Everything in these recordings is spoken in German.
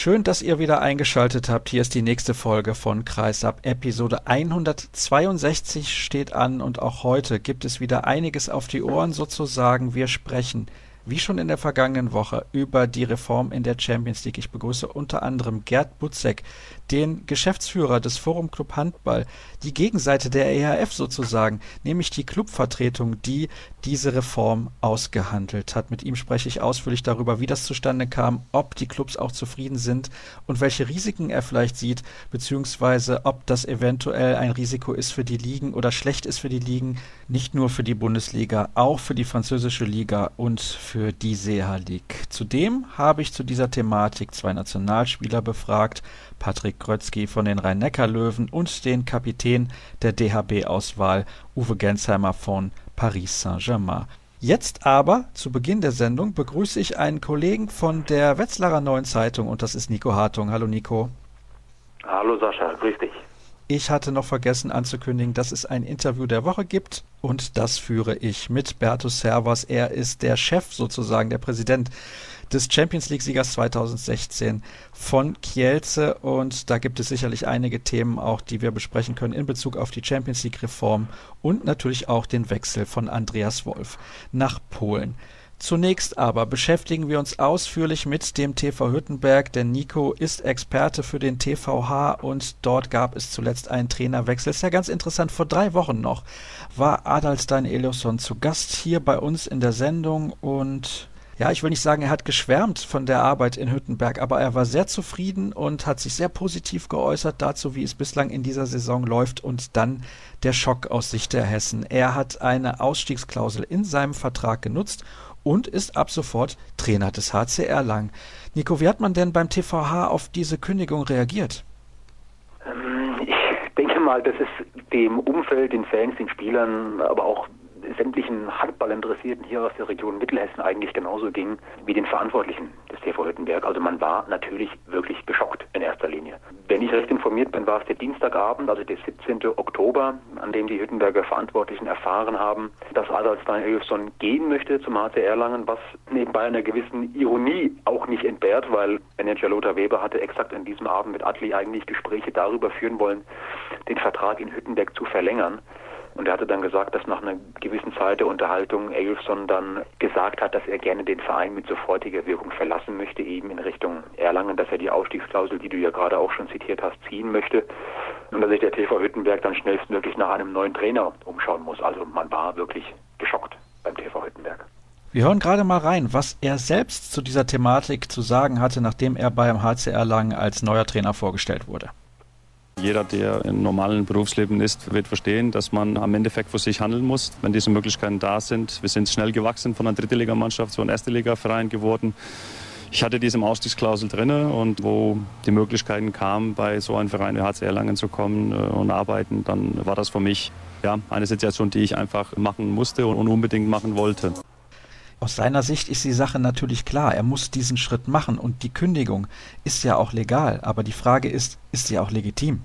Schön, dass ihr wieder eingeschaltet habt. Hier ist die nächste Folge von Kreisab. Episode 162 steht an und auch heute gibt es wieder einiges auf die Ohren sozusagen. Wir sprechen, wie schon in der vergangenen Woche, über die Reform in der Champions League. Ich begrüße unter anderem Gerd Butzek, den Geschäftsführer des Forum Club Handball, die Gegenseite der EHF sozusagen, nämlich die Clubvertretung, die diese Reform ausgehandelt hat. Mit ihm spreche ich ausführlich darüber, wie das zustande kam, ob die Clubs auch zufrieden sind und welche Risiken er vielleicht sieht, beziehungsweise ob das eventuell ein Risiko ist für die Ligen oder schlecht ist für die Ligen, nicht nur für die Bundesliga, auch für die französische Liga und für die Seha League. Zudem habe ich zu dieser Thematik zwei Nationalspieler befragt, Patrick Grötzky von den Rhein-Neckar-Löwen und den Kapitän der DHB-Auswahl, Uwe Gensheimer von Paris Saint-Germain. Jetzt aber, zu Beginn der Sendung, begrüße ich einen Kollegen von der Wetzlarer Neuen Zeitung und das ist Nico Hartung. Hallo Nico. Hallo Sascha, grüß dich. Ich hatte noch vergessen anzukündigen, dass es ein Interview der Woche gibt und das führe ich mit Bertus Servas. Er ist der Chef sozusagen, der Präsident des Champions League-Siegers 2016 von Kielce und da gibt es sicherlich einige Themen auch, die wir besprechen können in Bezug auf die Champions League-Reform und natürlich auch den Wechsel von Andreas Wolf nach Polen. Zunächst aber beschäftigen wir uns ausführlich mit dem TV Hüttenberg, denn Nico ist Experte für den TVH und dort gab es zuletzt einen Trainerwechsel. Ist ja ganz interessant, vor 3 Wochen noch war Adalstein Eliasson zu Gast hier bei uns in der Sendung und ja, ich will nicht sagen, er hat geschwärmt von der Arbeit in Hüttenberg, aber er war sehr zufrieden und hat sich sehr positiv geäußert dazu, wie es bislang in dieser Saison läuft und dann der Schock aus Sicht der Hessen. Er hat eine Ausstiegsklausel in seinem Vertrag genutzt und ist ab sofort Trainer des HC Erlangen. Nico, wie hat man denn beim TVH auf diese Kündigung reagiert? Ich denke mal, dass es dem Umfeld, den Fans, den Spielern, aber auch sämtlichen Handballinteressierten hier aus der Region Mittelhessen eigentlich genauso ging wie den Verantwortlichen des TV Hüttenberg. Also man war natürlich wirklich geschockt in erster Linie. Wenn ich recht informiert bin, war es der Dienstagabend, also der 17. Oktober, an dem die Hüttenberger Verantwortlichen erfahren haben, dass Adalstein Eliasson gehen möchte zum HC Erlangen, was nebenbei einer gewissen Ironie auch nicht entbehrt, weil Manager Lothar Weber hatte exakt an diesem Abend mit Adli eigentlich Gespräche darüber führen wollen, den Vertrag in Hüttenberg zu verlängern. Und er hatte dann gesagt, dass nach einer gewissen Zeit der Unterhaltung Eliasson dann gesagt hat, dass er gerne den Verein mit sofortiger Wirkung verlassen möchte, eben in Richtung Erlangen, dass er die Ausstiegsklausel, die du ja gerade auch schon zitiert hast, ziehen möchte. Und dass sich der TV Hüttenberg dann schnellstmöglich nach einem neuen Trainer umschauen muss. Also man war wirklich geschockt beim TV Hüttenberg. Wir hören gerade mal rein, was er selbst zu dieser Thematik zu sagen hatte, nachdem er beim HC Erlangen als neuer Trainer vorgestellt wurde. Jeder, der im normalen Berufsleben ist, wird verstehen, dass man am Endeffekt für sich handeln muss, wenn diese Möglichkeiten da sind. Wir sind schnell gewachsen von einer Dritte-Liga-Mannschaft zu einem Erste-Liga-Verein geworden. Ich hatte diese Ausstiegsklausel drin und wo die Möglichkeiten kamen, bei so einem Verein wie HC Erlangen zu kommen und arbeiten, dann war das für mich eine Situation, die ich einfach machen musste und unbedingt machen wollte. Aus seiner Sicht ist die Sache natürlich klar. Er muss diesen Schritt machen und die Kündigung ist ja auch legal. Aber die Frage ist sie auch legitim?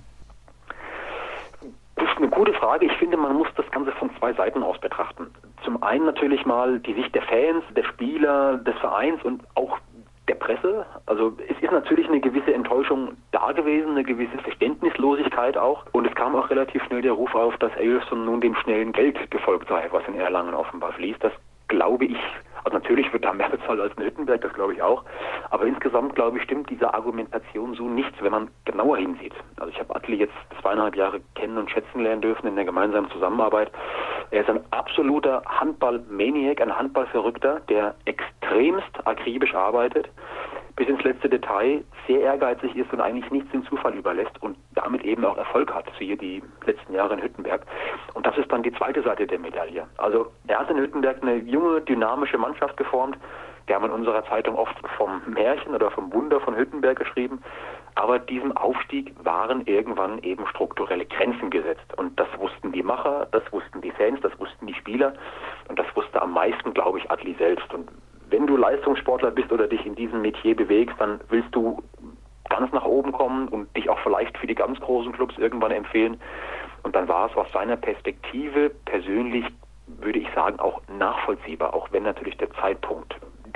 Das ist eine gute Frage. Ich finde, man muss das Ganze von 2 Seiten aus betrachten. Zum einen natürlich mal die Sicht der Fans, der Spieler, des Vereins und auch der Presse. Also es ist natürlich eine gewisse Enttäuschung da gewesen, eine gewisse Verständnislosigkeit auch. Und es kam auch relativ schnell der Ruf auf, dass Eliasson nun dem schnellen Geld gefolgt sei, was in Erlangen offenbar fließt. Das glaube ich, also natürlich wird da mehr bezahlt als in Hüttenberg, das glaube ich auch. Aber insgesamt, glaube ich, stimmt diese Argumentation so nicht, wenn man genauer hinsieht. Also ich habe Adli jetzt 2,5 Jahre kennen und schätzen lernen dürfen in der gemeinsamen Zusammenarbeit. Er ist ein absoluter Handball-Maniac, ein Handballverrückter, der extremst akribisch arbeitet, bis ins letzte Detail, sehr ehrgeizig ist und eigentlich nichts dem Zufall überlässt und damit eben auch Erfolg hat, siehe die letzten Jahre in Hüttenberg. Und das ist dann die zweite Seite der Medaille. Also er hat in Hüttenberg eine junge, dynamische Mannschaft geformt. Wir haben in unserer Zeitung oft vom Märchen oder vom Wunder von Hüttenberg geschrieben. Aber diesem Aufstieg waren irgendwann eben strukturelle Grenzen gesetzt. Und das wussten die Macher, das wussten die Fans, das wussten die Spieler. Und das wusste am meisten, glaube ich, Adli selbst. Und wenn du Leistungssportler bist oder dich in diesem Metier bewegst, dann willst du ganz nach oben kommen und dich auch vielleicht für die ganz großen Clubs irgendwann empfehlen. Und dann war es aus seiner Perspektive persönlich, würde ich sagen, auch nachvollziehbar, auch wenn natürlich der Zeitpunkt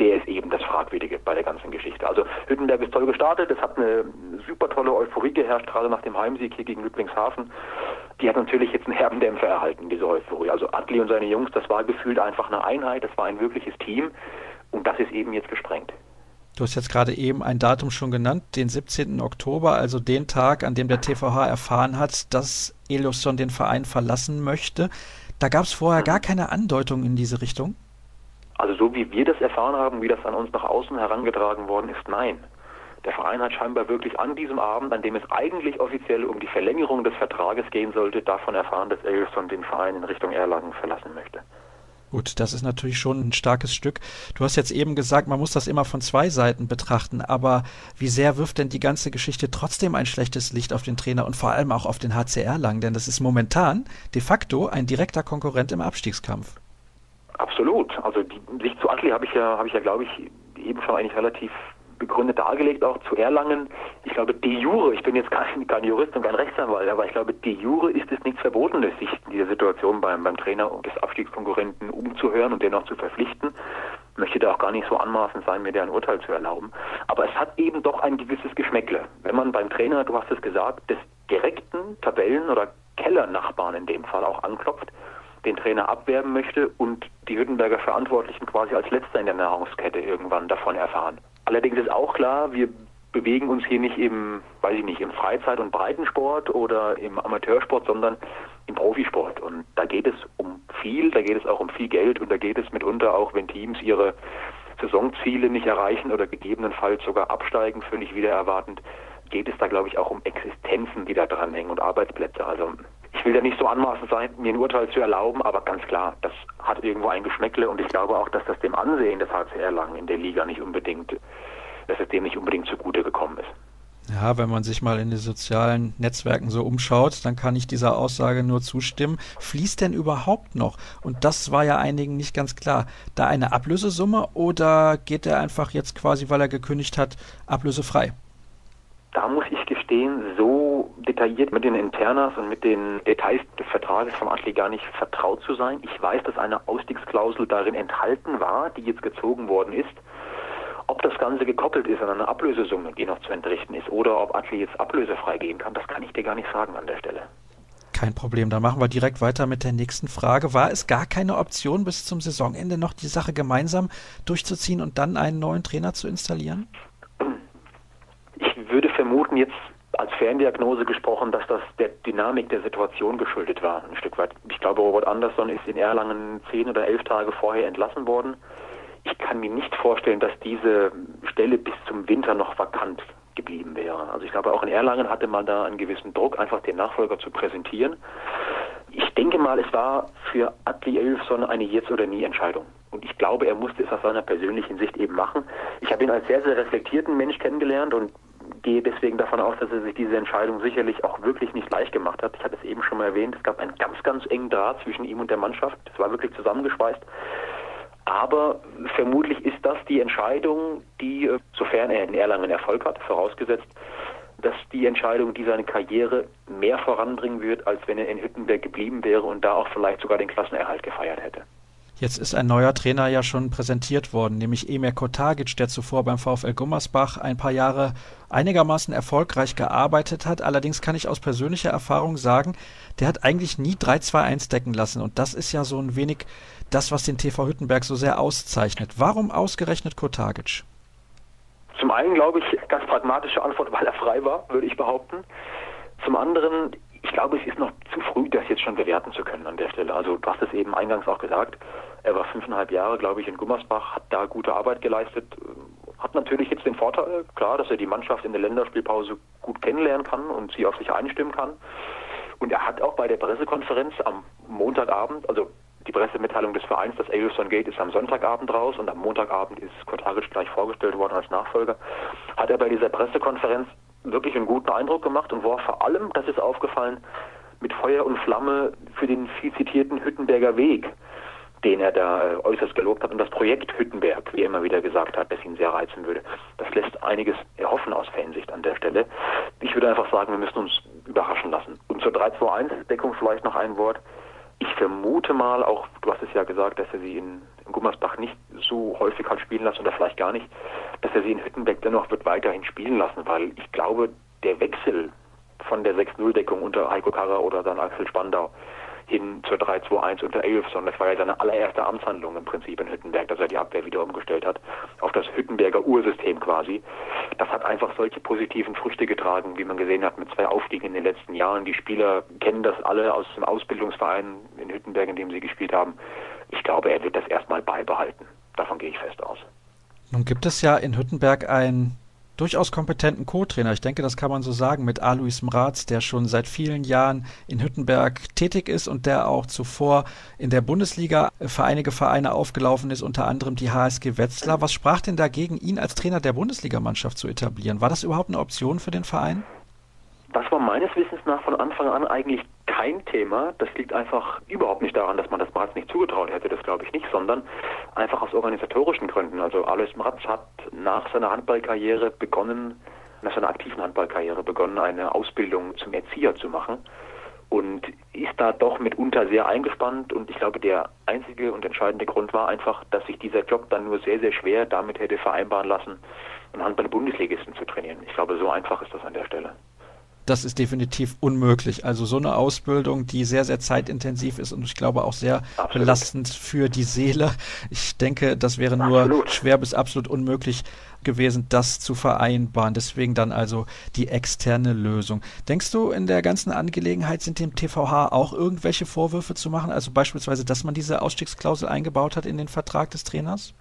der ist eben das Fragwürdige bei der ganzen Geschichte. Also Hüttenberg ist toll gestartet, es hat eine super tolle Euphorie geherrscht, gerade nach dem Heimsieg hier gegen Ludwigshafen. Die hat natürlich jetzt einen herben Dämpfer erhalten, diese Euphorie. Also Adli und seine Jungs, das war gefühlt einfach eine Einheit, das war ein wirkliches Team und das ist eben jetzt gesprengt. Du hast jetzt gerade eben ein Datum schon genannt, den 17. Oktober, also den Tag, an dem der TVH erfahren hat, dass Elofsson den Verein verlassen möchte. Da gab es vorher gar keine Andeutung in diese Richtung? Also so wie wir das erfahren haben, wie das an uns nach außen herangetragen worden ist, nein. Der Verein hat scheinbar wirklich an diesem Abend, an dem es eigentlich offiziell um die Verlängerung des Vertrages gehen sollte, davon erfahren, dass Elofsson den Verein in Richtung Erlangen verlassen möchte. Gut, das ist natürlich schon ein starkes Stück. Du hast jetzt eben gesagt, man muss das immer von zwei Seiten betrachten, aber wie sehr wirft denn die ganze Geschichte trotzdem ein schlechtes Licht auf den Trainer und vor allem auch auf den HC Erlangen? Denn das ist momentan de facto ein direkter Konkurrent im Abstiegskampf. Absolut. Also die Sicht zu Adli habe ich ja, glaube ich, eben schon eigentlich relativ begründet dargelegt, auch zu Erlangen. Ich glaube, de jure, ich bin jetzt kein Jurist und kein Rechtsanwalt, aber ich glaube, de jure ist es nichts Verbotenes, sich in dieser Situation beim Trainer und des Abstiegskonkurrenten umzuhören und den auch zu verpflichten. Ich möchte da auch gar nicht so anmaßend sein, mir da ein Urteil zu erlauben. Aber es hat eben doch ein gewisses Geschmäckle. Wenn man beim Trainer, du hast es gesagt, des direkten Tabellen- oder Kellernachbarn in dem Fall auch anklopft, den Trainer abwerben möchte und die Hüttenberger Verantwortlichen quasi als Letzter in der Nahrungskette irgendwann davon erfahren. Allerdings ist auch klar, wir bewegen uns hier nicht im Freizeit- und Breitensport oder im Amateursport, sondern im Profisport. Und da geht es um viel, da geht es auch um viel Geld und da geht es mitunter auch, wenn Teams ihre Saisonziele nicht erreichen oder gegebenenfalls sogar absteigen, völlig wider erwartend, geht es da, glaube ich, auch um Existenzen, die da dranhängen und Arbeitsplätze. Also ich will da nicht so anmaßend sein, mir ein Urteil zu erlauben, aber ganz klar, das hat irgendwo ein Geschmäckle und ich glaube auch, dass das dem Ansehen des HC Erlangen in der Liga dass es dem nicht unbedingt zugute gekommen ist. Ja, wenn man sich mal in den sozialen Netzwerken so umschaut, dann kann ich dieser Aussage nur zustimmen. Fließt denn überhaupt noch? Und das war ja einigen nicht ganz klar. Da eine Ablösesumme oder geht er einfach jetzt quasi, weil er gekündigt hat, ablösefrei? Da muss ich gestehen, so detailliert mit den Internas und mit den Details des Vertrages vom Adli gar nicht vertraut zu sein. Ich weiß, dass eine Ausstiegsklausel darin enthalten war, die jetzt gezogen worden ist. Ob das Ganze gekoppelt ist an eine Ablösesumme, die noch zu entrichten ist, oder ob Adli jetzt ablösefrei gehen kann, das kann ich dir gar nicht sagen an der Stelle. Kein Problem, dann machen wir direkt weiter mit der nächsten Frage. War es gar keine Option, bis zum Saisonende noch die Sache gemeinsam durchzuziehen und dann einen neuen Trainer zu installieren? Ich würde vermuten, jetzt als Ferndiagnose gesprochen, dass das der Dynamik der Situation geschuldet war, ein Stück weit. Ich glaube, Robert Andersson ist in Erlangen 10 oder 11 Tage vorher entlassen worden. Ich kann mir nicht vorstellen, dass diese Stelle bis zum Winter noch vakant geblieben wäre. Also ich glaube, auch in Erlangen hatte man da einen gewissen Druck, einfach den Nachfolger zu präsentieren. Ich denke mal, es war für Adli Elofsson eine Jetzt-oder-nie-Entscheidung. Und ich glaube, er musste es aus seiner persönlichen Sicht eben machen. Ich habe ihn als sehr, sehr reflektierten Mensch kennengelernt und gehe deswegen davon aus, dass er sich diese Entscheidung sicherlich auch wirklich nicht leicht gemacht hat. Ich hatte es eben schon mal erwähnt, es gab einen ganz, ganz engen Draht zwischen ihm und der Mannschaft. Das war wirklich zusammengeschweißt. Aber vermutlich ist das die Entscheidung, die, sofern er in Erlangen Erfolg hat, vorausgesetzt, dass die Entscheidung, die seine Karriere mehr voranbringen wird, als wenn er in Hüttenberg geblieben wäre und da auch vielleicht sogar den Klassenerhalt gefeiert hätte. Jetzt ist ein neuer Trainer ja schon präsentiert worden, nämlich Emir Kotagic, der zuvor beim VfL Gummersbach ein paar Jahre einigermaßen erfolgreich gearbeitet hat. Allerdings kann ich aus persönlicher Erfahrung sagen, der hat eigentlich nie 3-2-1 decken lassen. Und das ist ja so ein wenig das, was den TV Hüttenberg so sehr auszeichnet. Warum ausgerechnet Kotagic? Zum einen glaube ich, ganz pragmatische Antwort, weil er frei war, würde ich behaupten. Zum anderen, ich glaube, es ist noch zu früh, das jetzt schon bewerten zu können an der Stelle. Also du hast es eben eingangs auch gesagt, er war 5,5 Jahre, glaube ich, in Gummersbach, hat da gute Arbeit geleistet, hat natürlich jetzt den Vorteil, klar, dass er die Mannschaft in der Länderspielpause gut kennenlernen kann und sie auf sich einstimmen kann. Und er hat auch bei der Pressekonferenz am Montagabend, also die Pressemitteilung des Vereins, das Elofsson geht, ist am Sonntagabend raus und am Montagabend ist Kotagic gleich vorgestellt worden als Nachfolger, hat er bei dieser Pressekonferenz wirklich einen guten Eindruck gemacht und war vor allem, das ist aufgefallen, mit Feuer und Flamme für den viel zitierten Hüttenberger Weg, den er da äußerst gelobt hat und das Projekt Hüttenberg, wie er immer wieder gesagt hat, das ihn sehr reizen würde. Das lässt einiges erhoffen aus Fansicht an der Stelle. Ich würde einfach sagen, wir müssen uns überraschen lassen. Und zur 3-2-1-Deckung vielleicht noch ein Wort. Ich vermute mal, auch du hast es ja gesagt, dass er sie in Gummersbach nicht so häufig hat spielen lassen oder vielleicht gar nicht, dass er sie in Hüttenberg dennoch wird weiterhin spielen lassen, weil ich glaube, der Wechsel von der 6-0-Deckung unter Heiko Karrer oder dann Axel Spandau hin zur 3-2-1 unter Elfson. Das war ja seine allererste Amtshandlung im Prinzip in Hüttenberg, dass er die Abwehr wieder umgestellt hat auf das Hüttenberger Ursystem quasi. Das hat einfach solche positiven Früchte getragen, wie man gesehen hat mit 2 Aufstiegen in den letzten Jahren. Die Spieler kennen das alle aus dem Ausbildungsverein in Hüttenberg, in dem sie gespielt haben. Ich glaube, er wird das erstmal beibehalten. Davon gehe ich fest aus. Nun gibt es ja in Hüttenberg einen durchaus kompetenten Co-Trainer. Ich denke, das kann man so sagen, mit Alois Mraz, der schon seit vielen Jahren in Hüttenberg tätig ist und der auch zuvor in der Bundesliga für einige Vereine aufgelaufen ist, unter anderem die HSG Wetzlar. Was sprach denn dagegen, ihn als Trainer der Bundesligamannschaft zu etablieren? War das überhaupt eine Option für den Verein? Das war meines Wissens nach von Anfang an eigentlich kein Thema. Das liegt einfach überhaupt nicht daran, dass man das Mraz nicht zugetraut hätte, das glaube ich nicht, sondern einfach aus organisatorischen Gründen. Also Alois Mraz hat nach seiner Handballkarriere begonnen, nach seiner aktiven Handballkarriere begonnen, eine Ausbildung zum Erzieher zu machen und ist da doch mitunter sehr eingespannt und ich glaube, der einzige und entscheidende Grund war einfach, dass sich dieser Job dann nur sehr, sehr schwer damit hätte vereinbaren lassen, einen Handball-Bundesligisten zu trainieren. Ich glaube, so einfach ist das an der Stelle. Das ist definitiv unmöglich. Also so eine Ausbildung, die sehr, sehr zeitintensiv ist und ich glaube auch sehr belastend für die Seele. Ich denke, das wäre nur schwer bis absolut unmöglich gewesen, das zu vereinbaren. Deswegen dann also die externe Lösung. Denkst du, in der ganzen Angelegenheit sind dem TVH auch irgendwelche Vorwürfe zu machen? Also beispielsweise, dass man diese Ausstiegsklausel eingebaut hat in den Vertrag des Trainers?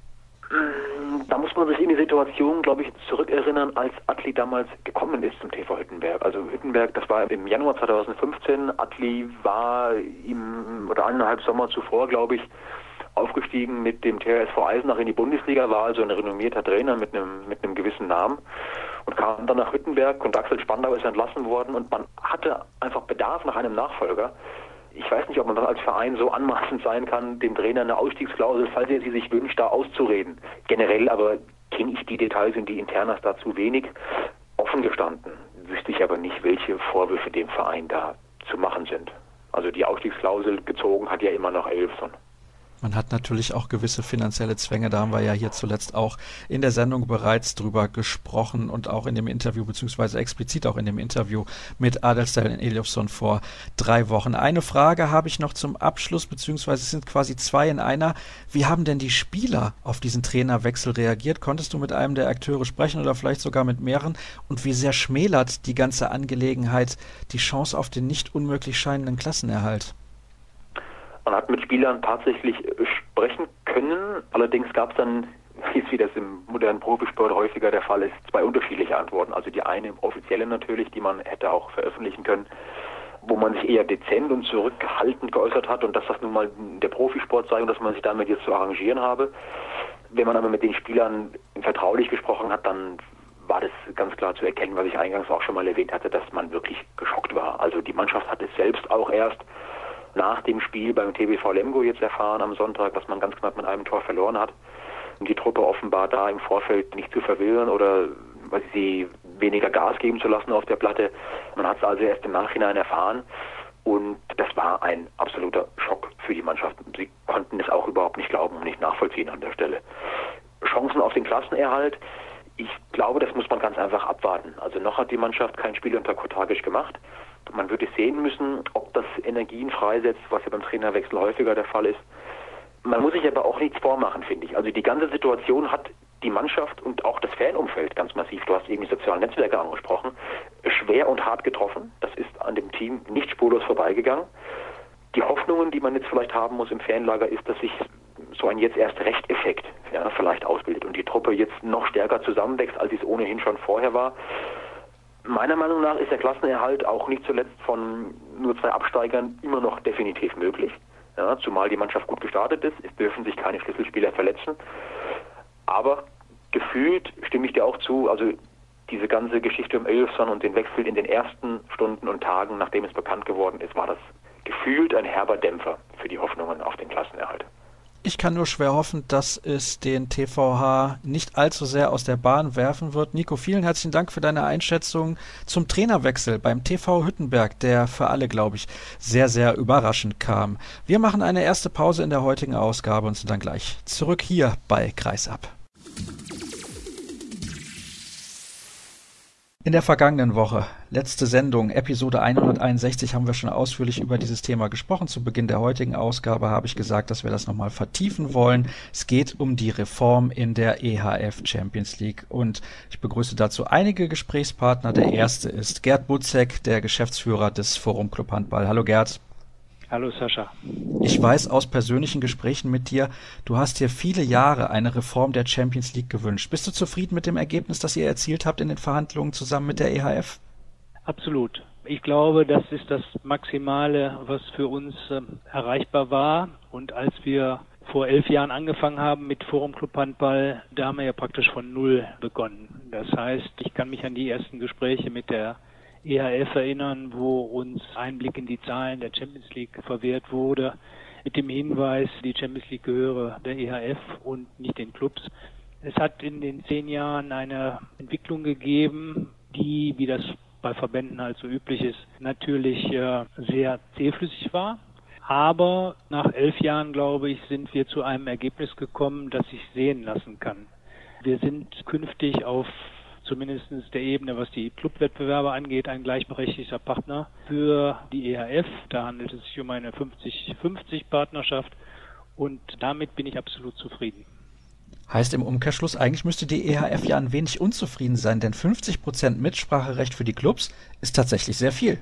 Da muss man sich in die Situation, glaube ich, zurückerinnern, als Attli damals gekommen ist zum TV Hüttenberg. Also Hüttenberg, das war im Januar 2015. Attli war oder 1,5 Sommer zuvor, glaube ich, aufgestiegen mit dem THSV Eisenach in die Bundesliga, war also ein renommierter Trainer mit einem gewissen Namen und kam dann nach Hüttenberg und Axel Spandau ist entlassen worden und man hatte einfach Bedarf nach einem Nachfolger. Ich weiß nicht, ob man dann als Verein so anmaßend sein kann, dem Trainer eine Ausstiegsklausel, falls er sie sich wünscht, da auszureden. Generell aber kenne ich die Details und die Internas da zu wenig. Offen gestanden wüsste ich aber nicht, welche Vorwürfe dem Verein da zu machen sind. Also die Ausstiegsklausel gezogen hat ja immer noch Elfson. Man hat natürlich auch gewisse finanzielle Zwänge, da haben wir ja hier zuletzt auch in der Sendung bereits drüber gesprochen und auch in dem Interview, beziehungsweise explizit auch in dem Interview mit Adelsstein Elofsson vor 3 Wochen. Eine Frage habe ich noch zum Abschluss, beziehungsweise es sind quasi 2 in einer. Wie haben denn die Spieler auf diesen Trainerwechsel reagiert? Konntest du mit einem der Akteure sprechen oder vielleicht sogar mit mehreren? Und wie sehr schmälert die ganze Angelegenheit die Chance auf den nicht unmöglich scheinenden Klassenerhalt? Man hat mit Spielern tatsächlich sprechen können, allerdings gab es dann, wie das im modernen Profisport häufiger der Fall ist, 2 unterschiedliche Antworten. Also die eine offizielle natürlich, die man hätte auch veröffentlichen können, wo man sich eher dezent und zurückhaltend geäußert hat und dass das nun mal der Profisport sei und dass man sich damit jetzt zu arrangieren habe. Wenn man aber mit den Spielern vertraulich gesprochen hat, dann war das ganz klar zu erkennen, was ich eingangs auch schon mal erwähnt hatte, dass man wirklich geschockt war. Also die Mannschaft hat es selbst auch erst nach dem Spiel beim TBV Lemgo jetzt erfahren am Sonntag, dass man ganz knapp mit einem Tor verloren hat. Und die Truppe offenbar da im Vorfeld nicht zu verwirren oder sie weniger Gas geben zu lassen auf der Platte. Man hat es also erst im Nachhinein erfahren und das war ein absoluter Schock für die Mannschaft. Sie konnten es auch überhaupt nicht glauben und nicht nachvollziehen an der Stelle. Chancen auf den Klassenerhalt, ich glaube, das muss man ganz einfach abwarten. Also noch hat die Mannschaft kein Spiel unter Kotagic gemacht. Man wird es sehen müssen, ob das Energien freisetzt, was ja beim Trainerwechsel häufiger der Fall ist. Man muss sich aber auch nichts vormachen, finde ich. Also die ganze Situation hat die Mannschaft und auch das Fanumfeld ganz massiv, du hast eben die sozialen Netzwerke angesprochen, schwer und hart getroffen. Das ist an dem Team nicht spurlos vorbeigegangen. Die Hoffnungen, die man jetzt vielleicht haben muss im Fanlager, ist, dass sich so ein Jetzt-erst-recht-Effekt vielleicht ausbildet und die Truppe jetzt noch stärker zusammenwächst, als es ohnehin schon vorher war. Meiner Meinung nach ist der Klassenerhalt auch nicht zuletzt von nur 2 Absteigern immer noch definitiv möglich. Ja, zumal die Mannschaft gut gestartet ist. Es dürfen sich keine Schlüsselspieler verletzen. Aber gefühlt stimme ich dir auch zu, also diese ganze Geschichte um Elfson und den Wechsel in den ersten Stunden und Tagen, nachdem es bekannt geworden ist, war das gefühlt ein herber Dämpfer für die Hoffnungen auf den Klassenerhalt. Ich kann nur schwer hoffen, dass es den TVH nicht allzu sehr aus der Bahn werfen wird. Nico, vielen herzlichen Dank für deine Einschätzung zum Trainerwechsel beim TV Hüttenberg, der für alle, glaube ich, sehr, sehr überraschend kam. Wir machen eine erste Pause in der heutigen Ausgabe und sind dann gleich zurück hier bei Kreisab. In der vergangenen Woche, letzte Sendung, Episode 161, haben wir schon ausführlich über dieses Thema gesprochen. Zu Beginn der heutigen Ausgabe habe ich gesagt, dass wir das nochmal vertiefen wollen. Es geht um die Reform in der EHF Champions League und ich begrüße dazu einige Gesprächspartner. Der erste ist Gerd Butzek, der Geschäftsführer des Forum Club Handball. Hallo Gerd. Hallo Sascha. Ich weiß aus persönlichen Gesprächen mit dir, du hast dir viele Jahre eine Reform der Champions League gewünscht. Bist du zufrieden mit dem Ergebnis, das ihr erzielt habt in den Verhandlungen zusammen mit der EHF? Absolut. Ich glaube, das ist das Maximale, was für uns erreichbar war. Und als wir vor 11 Jahren angefangen haben mit Forum Club Handball, da haben wir ja praktisch von Null begonnen. Das heißt, ich kann mich an die ersten Gespräche mit der EHF erinnern, wo uns Einblick in die Zahlen der Champions League verwehrt wurde, mit dem Hinweis, die Champions League gehöre der EHF und nicht den Clubs. Es hat in den 10 Jahren eine Entwicklung gegeben, die, wie das bei Verbänden halt so üblich ist, natürlich sehr zähflüssig war. Aber nach 11 Jahren, glaube ich, sind wir zu einem Ergebnis gekommen, das sich sehen lassen kann. Wir sind künftig auf zumindest der Ebene, was die Clubwettbewerbe angeht, ein gleichberechtigter Partner für die EHF. Da handelt es sich um eine 50-50 Partnerschaft und damit bin ich absolut zufrieden. Heißt im Umkehrschluss, eigentlich müsste die EHF ja ein wenig unzufrieden sein, denn 50% Mitspracherecht für die Clubs ist tatsächlich sehr viel.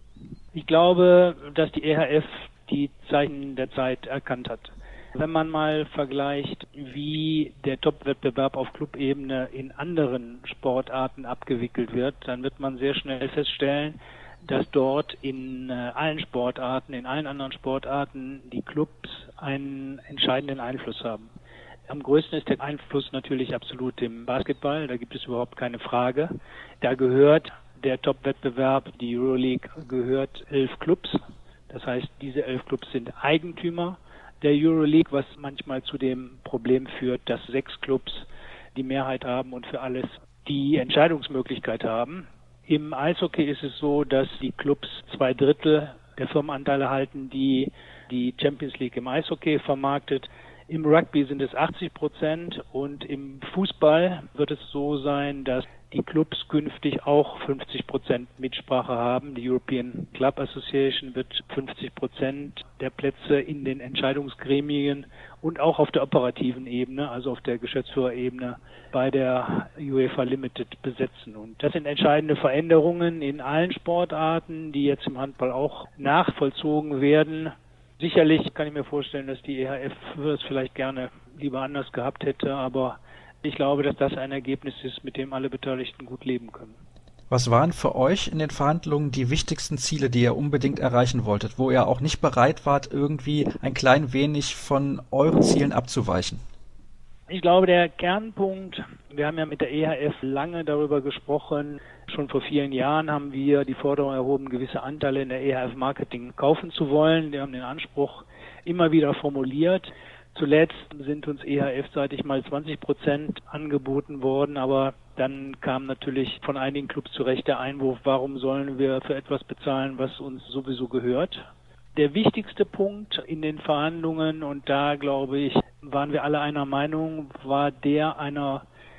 Ich glaube, dass die EHF die Zeichen der Zeit erkannt hat. Wenn man mal vergleicht, wie der Top-Wettbewerb auf Clubebene in anderen Sportarten abgewickelt wird, dann wird man sehr schnell feststellen, dass dort in allen Sportarten, in allen anderen Sportarten die Clubs einen entscheidenden Einfluss haben. Am größten ist der Einfluss natürlich absolut im Basketball, da gibt es überhaupt keine Frage. Da gehört der Top-Wettbewerb, die Euroleague, gehört 11 Clubs. Das heißt, diese 11 Clubs sind Eigentümer der Euroleague, was manchmal zu dem Problem führt, dass 6 Clubs die Mehrheit haben und für alles die Entscheidungsmöglichkeit haben. Im Eishockey ist es so, dass die Clubs 2/3 der Firmenanteile halten, die die Champions League im Eishockey vermarktet. Im Rugby sind es 80% und im Fußball wird es so sein, dass die Clubs künftig auch 50% Mitsprache haben. Die European Club Association wird 50% der Plätze in den Entscheidungsgremien und auch auf der operativen Ebene, also auf der Geschäftsführerebene bei der UEFA Limited besetzen. Und das sind entscheidende Veränderungen in allen Sportarten, die jetzt im Handball auch nachvollzogen werden. Sicherlich kann ich mir vorstellen, dass die EHF es vielleicht gerne lieber anders gehabt hätte, aber ich glaube, dass das ein Ergebnis ist, mit dem alle Beteiligten gut leben können. Was waren für euch in den Verhandlungen die wichtigsten Ziele, die ihr unbedingt erreichen wolltet, wo ihr auch nicht bereit wart, irgendwie ein klein wenig von euren Zielen abzuweichen? Ich glaube, der Kernpunkt, wir haben ja mit der EHF lange darüber gesprochen, schon vor vielen Jahren haben wir die Forderung erhoben, gewisse Anteile in der EHF Marketing kaufen zu wollen. Wir haben den Anspruch immer wieder formuliert. Zuletzt sind uns EHF-seitig mal 20% angeboten worden, aber dann kam natürlich von einigen Clubs zu Recht der Einwurf, warum sollen wir für etwas bezahlen, was uns sowieso gehört. Der wichtigste Punkt in den Verhandlungen, und da glaube ich, waren wir alle einer Meinung, war der einer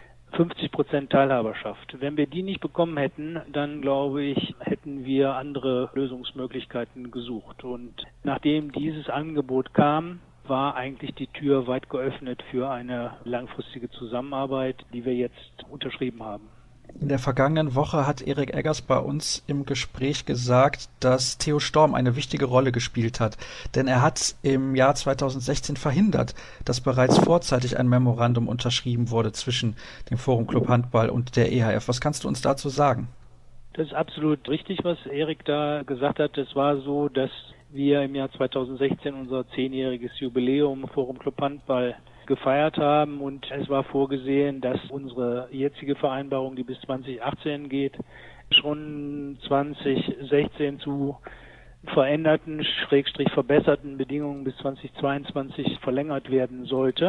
50% Teilhaberschaft. Wenn wir die nicht bekommen hätten, dann glaube ich, hätten wir andere Lösungsmöglichkeiten gesucht. Und nachdem dieses Angebot kam, war eigentlich die Tür weit geöffnet für eine langfristige Zusammenarbeit, die wir jetzt unterschrieben haben. In der vergangenen Woche hat Erik Eggers bei uns im Gespräch gesagt, dass Theo Storm eine wichtige Rolle gespielt hat. Denn er hat im Jahr 2016 verhindert, dass bereits vorzeitig ein Memorandum unterschrieben wurde zwischen dem Forum Club Handball und der EHF. Was kannst du uns dazu sagen? Das ist absolut richtig, was Erik da gesagt hat. Es war so, dass wir im Jahr 2016 unser 10-jähriges Jubiläum Forum Club Handball gefeiert haben und es war vorgesehen, dass unsere jetzige Vereinbarung, die bis 2018 geht, schon 2016 zu veränderten, verbesserten Bedingungen bis 2022 verlängert werden sollte.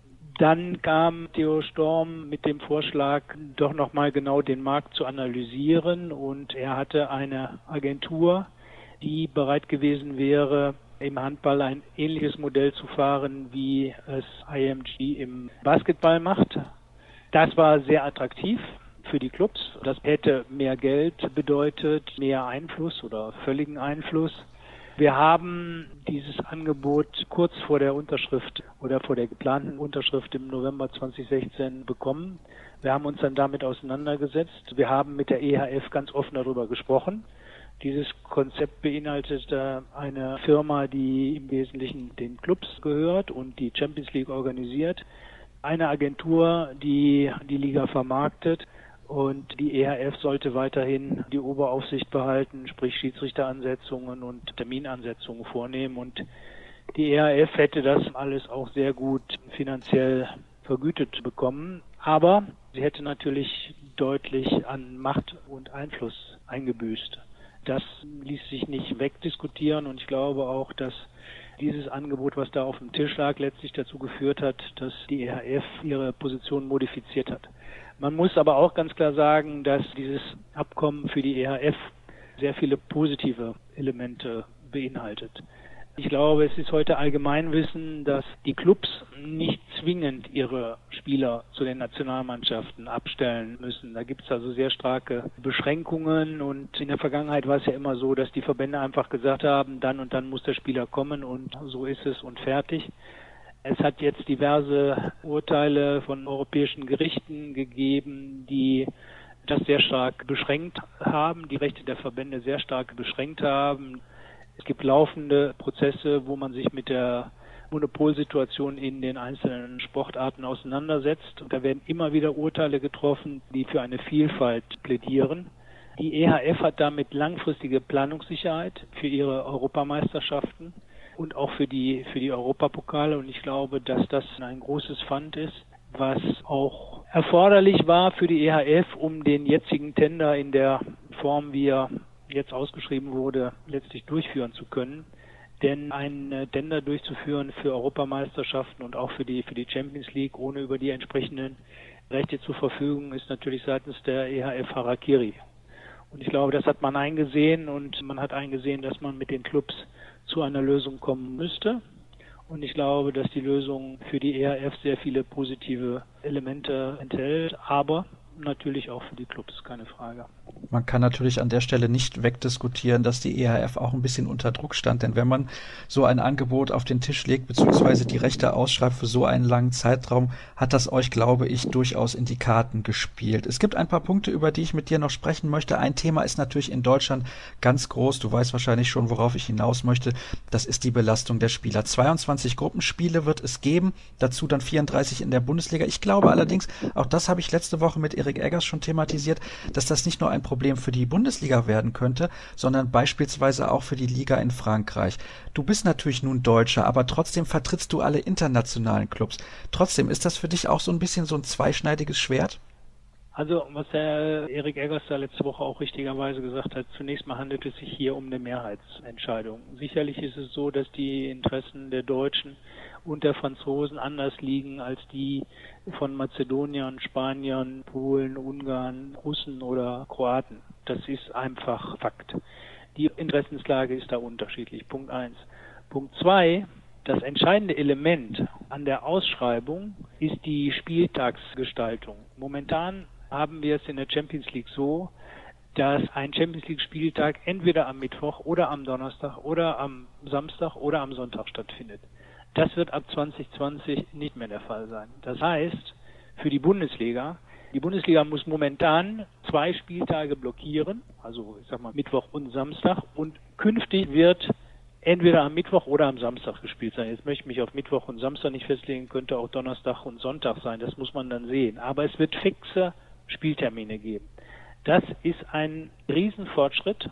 Dann kam Theo Storm mit dem Vorschlag, doch nochmal genau den Markt zu analysieren, und er hatte eine Agentur, die bereit gewesen wäre, im Handball ein ähnliches Modell zu fahren, wie es IMG im Basketball macht. Das war sehr attraktiv für die Clubs. Das hätte mehr Geld bedeutet, mehr Einfluss oder völligen Einfluss. Wir haben dieses Angebot kurz vor der Unterschrift oder vor der geplanten Unterschrift im November 2016 bekommen. Wir haben uns dann damit auseinandergesetzt. Wir haben mit der EHF ganz offen darüber gesprochen. Dieses Konzept beinhaltete eine Firma, die im Wesentlichen den Clubs gehört und die Champions League organisiert, eine Agentur, die die Liga vermarktet, und die EHF sollte weiterhin die Oberaufsicht behalten, sprich Schiedsrichteransetzungen und Terminansetzungen vornehmen, und die EHF hätte das alles auch sehr gut finanziell vergütet bekommen, aber sie hätte natürlich deutlich an Macht und Einfluss eingebüßt. Das ließ sich nicht wegdiskutieren, und ich glaube auch, dass dieses Angebot, was da auf dem Tisch lag, letztlich dazu geführt hat, dass die EHF ihre Position modifiziert hat. Man muss aber auch ganz klar sagen, dass dieses Abkommen für die EHF sehr viele positive Elemente beinhaltet. Ich glaube, es ist heute Allgemeinwissen, dass die Clubs nicht zwingend ihre Spieler zu den Nationalmannschaften abstellen müssen. Da gibt es also sehr starke Beschränkungen, und in der Vergangenheit war es ja immer so, dass die Verbände einfach gesagt haben, dann und dann muss der Spieler kommen und so ist es und fertig. Es hat jetzt diverse Urteile von europäischen Gerichten gegeben, die das sehr stark beschränkt haben, die Rechte der Verbände sehr stark beschränkt haben. Es gibt laufende Prozesse, wo man sich mit der Monopolsituation in den einzelnen Sportarten auseinandersetzt. Und da werden immer wieder Urteile getroffen, die für eine Vielfalt plädieren. Die EHF hat damit langfristige Planungssicherheit für ihre Europameisterschaften und auch für die Europapokale. Und ich glaube, dass das ein großes Pfand ist, was auch erforderlich war für die EHF, um den jetzigen Tender in der Form, wie er jetzt ausgeschrieben wurde, letztlich durchführen zu können. Denn ein Tender durchzuführen für Europameisterschaften und auch für die Champions League, ohne über die entsprechenden Rechte zu verfügen, ist natürlich seitens der EHF Harakiri. Und ich glaube, das hat man eingesehen, und man hat eingesehen, dass man mit den Clubs zu einer Lösung kommen müsste. Und ich glaube, dass die Lösung für die EHF sehr viele positive Elemente enthält, aber natürlich auch für die Clubs, keine Frage. Man kann natürlich an der Stelle nicht wegdiskutieren, dass die EHF auch ein bisschen unter Druck stand, denn wenn man so ein Angebot auf den Tisch legt, beziehungsweise die Rechte ausschreibt für so einen langen Zeitraum, hat das euch, glaube ich, durchaus in die Karten gespielt. Es gibt ein paar Punkte, über die ich mit dir noch sprechen möchte. Ein Thema ist natürlich in Deutschland ganz groß. Du weißt wahrscheinlich schon, worauf ich hinaus möchte. Das ist die Belastung der Spieler. 22 Gruppenspiele wird es geben, dazu dann 34 in der Bundesliga. Ich glaube allerdings, auch das habe ich letzte Woche mit Erik Eggers schon thematisiert, dass das nicht nur ein Problem für die Bundesliga werden könnte, sondern beispielsweise auch für die Liga in Frankreich. Du bist natürlich nun Deutscher, aber trotzdem vertrittst du alle internationalen Clubs. Trotzdem, ist das für dich auch so ein bisschen so ein zweischneidiges Schwert? Also, was der Erik Eggers da letzte Woche auch richtigerweise gesagt hat, zunächst mal handelt es sich hier um eine Mehrheitsentscheidung. Sicherlich ist es so, dass die Interessen der Deutschen und der Franzosen anders liegen als die von Mazedoniern, Spaniern, Polen, Ungarn, Russen oder Kroaten. Das ist einfach Fakt. Die Interessenslage ist da unterschiedlich. Punkt 1. Punkt 2. Das entscheidende Element an der Ausschreibung ist die Spieltagsgestaltung. Momentan haben wir es in der Champions League so, dass ein Champions League Spieltag entweder am Mittwoch oder am Donnerstag oder am Samstag oder am Sonntag stattfindet. Das wird ab 2020 nicht mehr der Fall sein. Das heißt, für die Bundesliga muss momentan 2 Spieltage blockieren, also ich sag mal Mittwoch und Samstag, und künftig wird entweder am Mittwoch oder am Samstag gespielt sein. Jetzt möchte ich mich auf Mittwoch und Samstag nicht festlegen, könnte auch Donnerstag und Sonntag sein, das muss man dann sehen. Aber es wird fixe Spieltermine geben. Das ist ein Riesenfortschritt,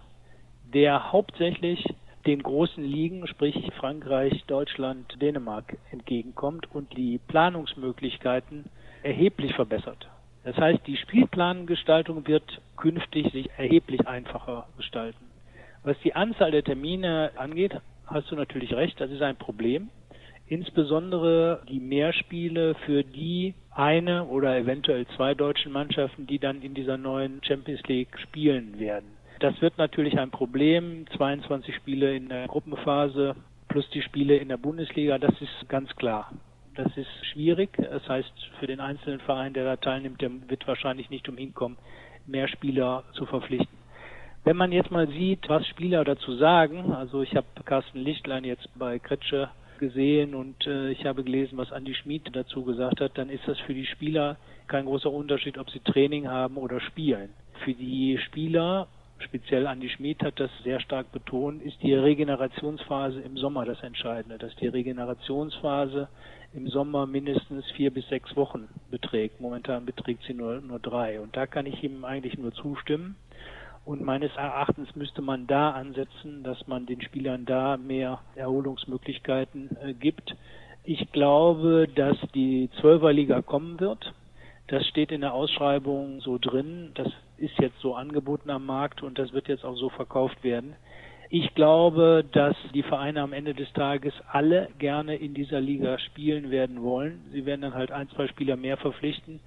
der hauptsächlich den großen Ligen, sprich Frankreich, Deutschland, Dänemark, entgegenkommt und die Planungsmöglichkeiten erheblich verbessert. Das heißt, die Spielplangestaltung wird künftig sich erheblich einfacher gestalten. Was die Anzahl der Termine angeht, hast du natürlich recht, das ist ein Problem. Insbesondere die Mehrspiele für die eine oder eventuell zwei deutschen Mannschaften, die dann in dieser neuen Champions League spielen werden. Das wird natürlich ein Problem. 22 Spiele in der Gruppenphase plus die Spiele in der Bundesliga, das ist ganz klar. Das ist schwierig. Das heißt, für den einzelnen Verein, der da teilnimmt, der wird wahrscheinlich nicht umhin kommen, mehr Spieler zu verpflichten. Wenn man jetzt mal sieht, was Spieler dazu sagen, also ich habe Carsten Lichtlein jetzt bei Kretsche gesehen und ich habe gelesen, was Andi Schmid dazu gesagt hat, dann ist das für die Spieler kein großer Unterschied, ob sie Training haben oder spielen. Für die Spieler, speziell Andi Schmid hat das sehr stark betont, ist die Regenerationsphase im Sommer das Entscheidende, dass die Regenerationsphase im Sommer mindestens 4 bis 6 Wochen beträgt. Momentan beträgt sie nur 3 und da kann ich ihm eigentlich nur zustimmen. Und meines Erachtens müsste man da ansetzen, dass man den Spielern da mehr Erholungsmöglichkeiten gibt. Ich glaube, dass die 12er-Liga kommen wird. Das steht in der Ausschreibung so drin. Das ist jetzt so angeboten am Markt und das wird jetzt auch so verkauft werden. Ich glaube, dass die Vereine am Ende des Tages alle gerne in dieser Liga spielen werden wollen. Sie werden dann halt 1, 2 Spieler mehr verpflichten.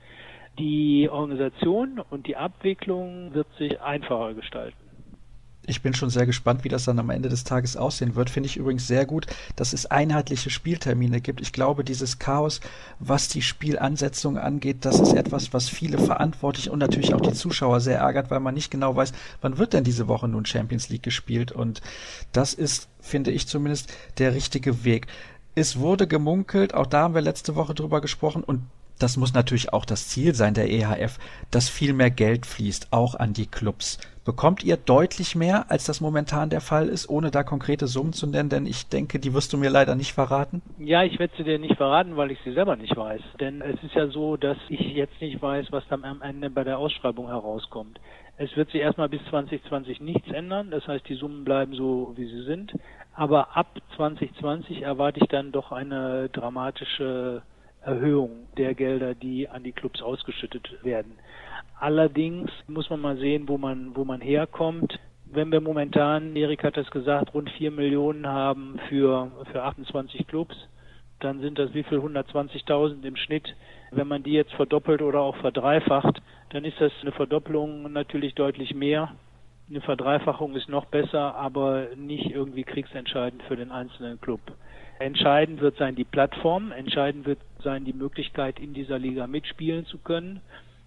Die Organisation und die Abwicklung wird sich einfacher gestalten. Ich bin schon sehr gespannt, wie das dann am Ende des Tages aussehen wird. Finde ich übrigens sehr gut, dass es einheitliche Spieltermine gibt. Ich glaube, dieses Chaos, was die Spielansetzung angeht, das ist etwas, was viele Verantwortliche und natürlich auch die Zuschauer sehr ärgert, weil man nicht genau weiß, wann wird denn diese Woche nun Champions League gespielt. Und das ist, finde ich zumindest, der richtige Weg. Es wurde gemunkelt, auch da haben wir letzte Woche drüber gesprochen und das muss natürlich auch das Ziel sein der EHF, dass viel mehr Geld fließt, auch an die Clubs. Bekommt ihr deutlich mehr, als das momentan der Fall ist, ohne da konkrete Summen zu nennen? Denn ich denke, die wirst du mir leider nicht verraten. Ja, ich werde sie dir nicht verraten, weil ich sie selber nicht weiß. Denn es ist ja so, dass ich jetzt nicht weiß, was dann am Ende bei der Ausschreibung herauskommt. Es wird sich erstmal bis 2020 nichts ändern. Das heißt, die Summen bleiben so, wie sie sind. Aber ab 2020 erwarte ich dann doch eine dramatische Erhöhung der Gelder, die an die Clubs ausgeschüttet werden. Allerdings muss man mal sehen, wo man herkommt. Wenn wir momentan, Erik hat das gesagt, rund 4 Millionen haben für 28 Clubs, dann sind das wie viel? 120.000 im Schnitt. Wenn man die jetzt verdoppelt oder auch verdreifacht, dann ist das eine Verdoppelung natürlich deutlich mehr. Eine Verdreifachung ist noch besser, aber nicht irgendwie kriegsentscheidend für den einzelnen Club. Entscheidend wird sein die Plattform, entscheidend wird sein die Möglichkeit, in dieser Liga mitspielen zu können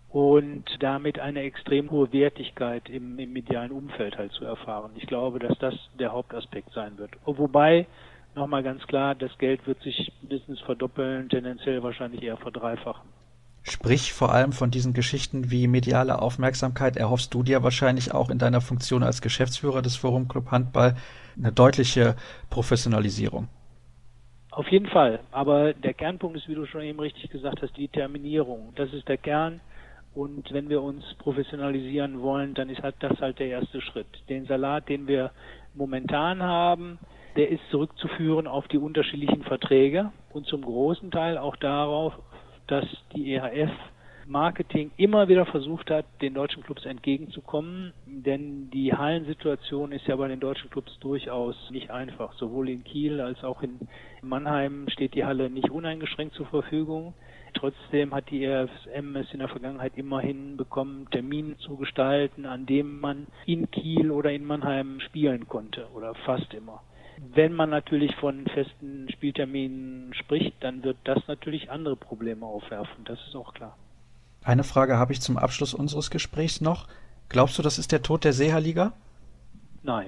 und damit eine extrem hohe Wertigkeit im medialen Umfeld halt zu erfahren. Ich glaube, dass das der Hauptaspekt sein wird. Wobei, nochmal ganz klar, das Geld wird sich mindestens verdoppeln, tendenziell wahrscheinlich eher verdreifachen. Sprich vor allem von diesen Geschichten wie mediale Aufmerksamkeit erhoffst du dir wahrscheinlich auch in deiner Funktion als Geschäftsführer des Forum Club Handball eine deutliche Professionalisierung. Auf jeden Fall, aber der Kernpunkt ist, wie du schon eben richtig gesagt hast, die Terminierung. Das ist der Kern und wenn wir uns professionalisieren wollen, dann ist halt das halt der erste Schritt. Den Salat, den wir momentan haben, der ist zurückzuführen auf die unterschiedlichen Verträge und zum großen Teil auch darauf, dass die EHF Marketing immer wieder versucht hat, den deutschen Clubs entgegenzukommen, denn die Hallensituation ist ja bei den deutschen Clubs durchaus nicht einfach. Sowohl in Kiel als auch in Mannheim steht die Halle nicht uneingeschränkt zur Verfügung. Trotzdem hat die EFSM es in der Vergangenheit immerhin bekommen, Termine zu gestalten, an dem man in Kiel oder in Mannheim spielen konnte oder fast immer. Wenn man natürlich von festen Spielterminen spricht, dann wird das natürlich andere Probleme aufwerfen, das ist auch klar. Eine Frage habe ich zum Abschluss unseres Gesprächs noch. Glaubst du, das ist der Tod der Seeha-Liga? Nein.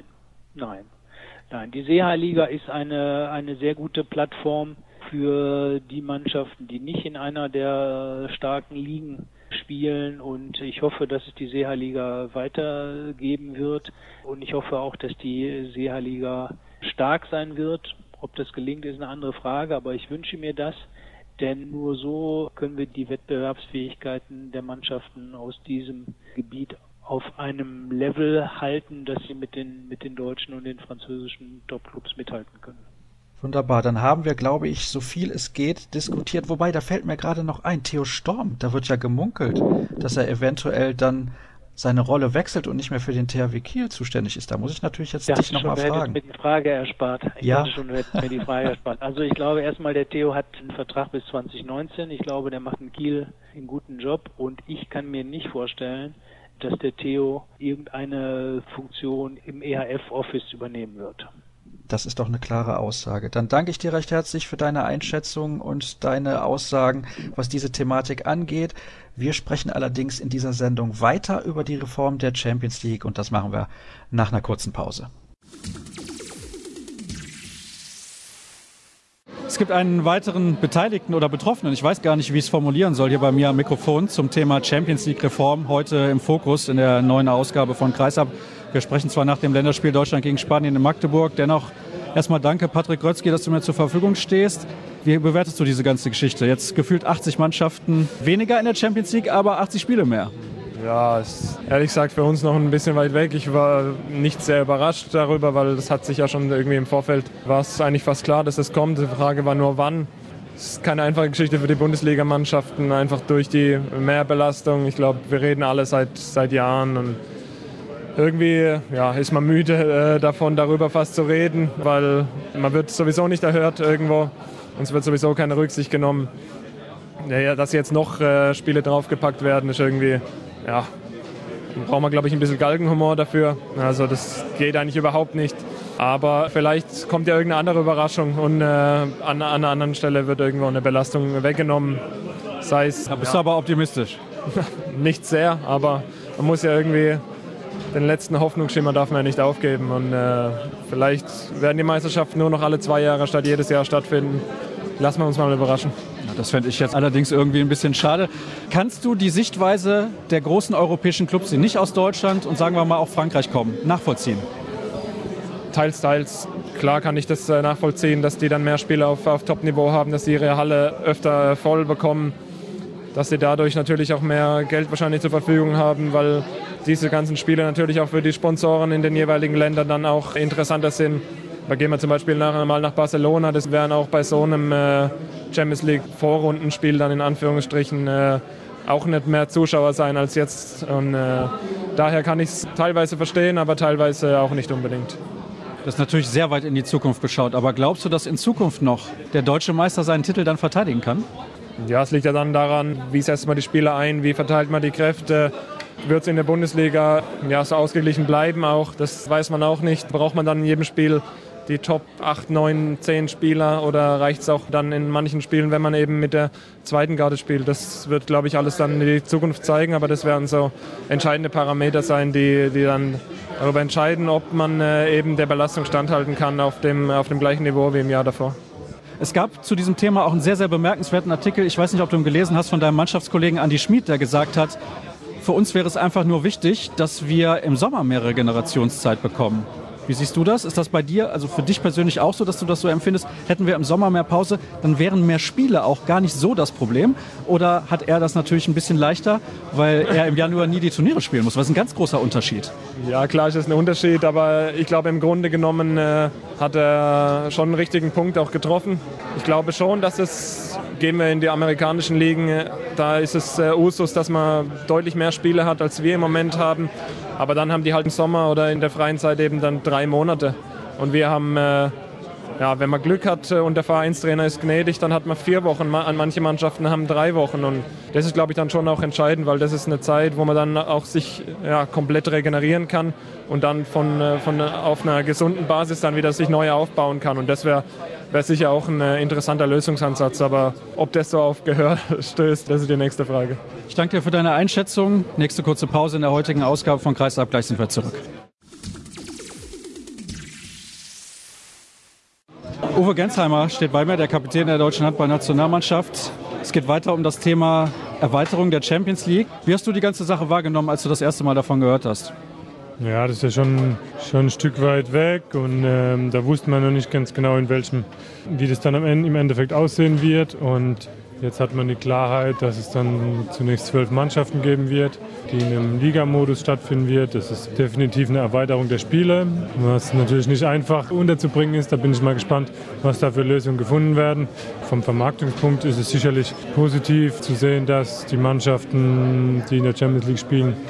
Die Seeha-Liga ist eine sehr gute Plattform für die Mannschaften, die nicht in einer der starken Ligen spielen und ich hoffe, dass es die Seeha-Liga weitergeben wird und ich hoffe auch, dass die Seeha-Liga stark sein wird. Ob das gelingt, ist eine andere Frage, aber ich wünsche mir das. Denn nur so können wir die Wettbewerbsfähigkeiten der Mannschaften aus diesem Gebiet auf einem Level halten, dass sie mit den deutschen und den französischen Top-Clubs mithalten können. Wunderbar, dann haben wir, glaube ich, so viel es geht diskutiert. Wobei, da fällt mir gerade noch ein, Theo Storm, da wird ja gemunkelt, dass er eventuell dann seine Rolle wechselt und nicht mehr für den THW Kiel zuständig ist? Da muss ich natürlich jetzt dich nochmal fragen. Mir die Frage erspart. Mir die Frage erspart. Also ich glaube erstmal, der Theo hat einen Vertrag bis 2019. Ich glaube, der macht in Kiel einen guten Job und ich kann mir nicht vorstellen, dass der Theo irgendeine Funktion im EHF-Office übernehmen wird. Das ist doch eine klare Aussage. Dann danke ich dir recht herzlich für deine Einschätzung und deine Aussagen, was diese Thematik angeht. Wir sprechen allerdings in dieser Sendung weiter über die Reform der Champions League und das machen wir nach einer kurzen Pause. Es gibt einen weiteren Beteiligten oder Betroffenen, ich weiß gar nicht, wie ich es formulieren soll, hier bei mir am Mikrofon zum Thema Champions League Reform, heute im Fokus in der neuen Ausgabe von Kreisab. Wir sprechen zwar nach dem Länderspiel Deutschland gegen Spanien in Magdeburg, dennoch erstmal danke, Patrick Grötzky, dass du mir zur Verfügung stehst. Wie bewertest du diese ganze Geschichte? Jetzt gefühlt 80 Mannschaften weniger in der Champions League, aber 80 Spiele mehr. Ja, ist ehrlich gesagt für uns noch ein bisschen weit weg. Ich war nicht sehr überrascht darüber, weil das hat sich ja schon irgendwie im Vorfeld, war es eigentlich fast klar, dass das kommt. Die Frage war nur wann. Es ist keine einfache Geschichte für die Bundesligamannschaften, einfach durch die Mehrbelastung. Ich glaube, wir reden alle seit Jahren und irgendwie ist man müde davon, darüber fast zu reden, weil man wird sowieso nicht erhört irgendwo und es wird sowieso keine Rücksicht genommen. Ja, dass jetzt noch Spiele draufgepackt werden, ist irgendwie, da braucht man, glaube ich, ein bisschen Galgenhumor dafür. Also das geht eigentlich überhaupt nicht. Aber vielleicht kommt ja irgendeine andere Überraschung und an einer anderen Stelle wird irgendwo eine Belastung weggenommen. Sei es, da bist du aber optimistisch. Nicht sehr, aber man muss ja irgendwie, den letzten Hoffnungsschimmer darf man ja nicht aufgeben. Und vielleicht werden die Meisterschaften nur noch alle 2 Jahre statt jedes Jahr stattfinden. Lassen wir uns mal überraschen. Das fände ich jetzt allerdings irgendwie ein bisschen schade. Kannst du die Sichtweise der großen europäischen Clubs, die nicht aus Deutschland und sagen wir mal auch Frankreich kommen, nachvollziehen? Teils. Klar kann ich das nachvollziehen, dass die dann mehr Spiele auf Top-Niveau haben, dass sie ihre Halle öfter voll bekommen, dass sie dadurch natürlich auch mehr Geld wahrscheinlich zur Verfügung haben, weil diese ganzen Spiele natürlich auch für die Sponsoren in den jeweiligen Ländern dann auch interessanter sind. Da gehen wir zum Beispiel mal nach Barcelona, das wären auch bei so einem Champions League Vorrundenspiel dann in Anführungsstrichen auch nicht mehr Zuschauer sein als jetzt. Und daher kann ich es teilweise verstehen, aber teilweise auch nicht unbedingt. Das ist natürlich sehr weit in die Zukunft geschaut, aber glaubst du, dass in Zukunft noch der deutsche Meister seinen Titel dann verteidigen kann? Ja, es liegt ja dann daran, wie setzt man die Spieler ein, wie verteilt man die Kräfte. Wird es in der Bundesliga so ausgeglichen bleiben auch, das weiß man auch nicht. Braucht man dann in jedem Spiel die Top 8, 9, 10 Spieler oder reicht es auch dann in manchen Spielen, wenn man eben mit der zweiten Garde spielt? Das wird, glaube ich, alles dann in die Zukunft zeigen, aber das werden so entscheidende Parameter sein, die dann darüber entscheiden, ob man eben der Belastung standhalten kann auf dem gleichen Niveau wie im Jahr davor. Es gab zu diesem Thema auch einen sehr, sehr bemerkenswerten Artikel, ich weiß nicht, ob du ihn gelesen hast, von deinem Mannschaftskollegen Andi Schmid, der gesagt hat, für uns wäre es einfach nur wichtig, dass wir im Sommer mehr Regenerationszeit bekommen. Wie siehst du das? Ist das bei dir, also für dich persönlich auch so, dass du das so empfindest? Hätten wir im Sommer mehr Pause, dann wären mehr Spiele auch gar nicht so das Problem? Oder hat er das natürlich ein bisschen leichter, weil er im Januar nie die Turniere spielen muss? Das ist ein ganz großer Unterschied. Ja, klar ist das ein Unterschied, aber ich glaube, im Grunde genommen hat er schon einen richtigen Punkt auch getroffen. Ich glaube schon, dass es, gehen wir in die amerikanischen Ligen, da ist es Usus, dass man deutlich mehr Spiele hat, als wir im Moment haben. Aber dann haben die halt im Sommer oder in der freien Zeit eben dann 3 Monate. Und wir haben, wenn man Glück hat und der Vereinstrainer ist gnädig, dann hat man 4 Wochen. Manche Mannschaften haben 3 Wochen. Und das ist, glaube ich, dann schon auch entscheidend, weil das ist eine Zeit, wo man dann auch sich komplett regenerieren kann und dann auf einer gesunden Basis dann wieder sich neu aufbauen kann. Und das wäre sicher auch ein interessanter Lösungsansatz. Aber ob das so auf Gehör stößt, das ist die nächste Frage. Ich danke dir für deine Einschätzung. Nächste kurze Pause in der heutigen Ausgabe von Kreisab. Gleich sind wir zurück. Uwe Gensheimer steht bei mir, der Kapitän der deutschen Handballnationalmannschaft. Es geht weiter um das Thema Erweiterung der Champions League. Wie hast du die ganze Sache wahrgenommen, als du das erste Mal davon gehört hast? Ja, das ist ja schon ein Stück weit weg und da wusste man noch nicht ganz genau, wie das dann im Endeffekt aussehen wird. Und jetzt hat man die Klarheit, dass es dann zunächst 12 Mannschaften geben wird, die in einem Ligamodus stattfinden wird. Das ist definitiv eine Erweiterung der Spiele, was natürlich nicht einfach unterzubringen ist. Da bin ich mal gespannt, was da für Lösungen gefunden werden. Vom Vermarktungspunkt ist es sicherlich positiv zu sehen, dass die Mannschaften, die in der Champions League spielen,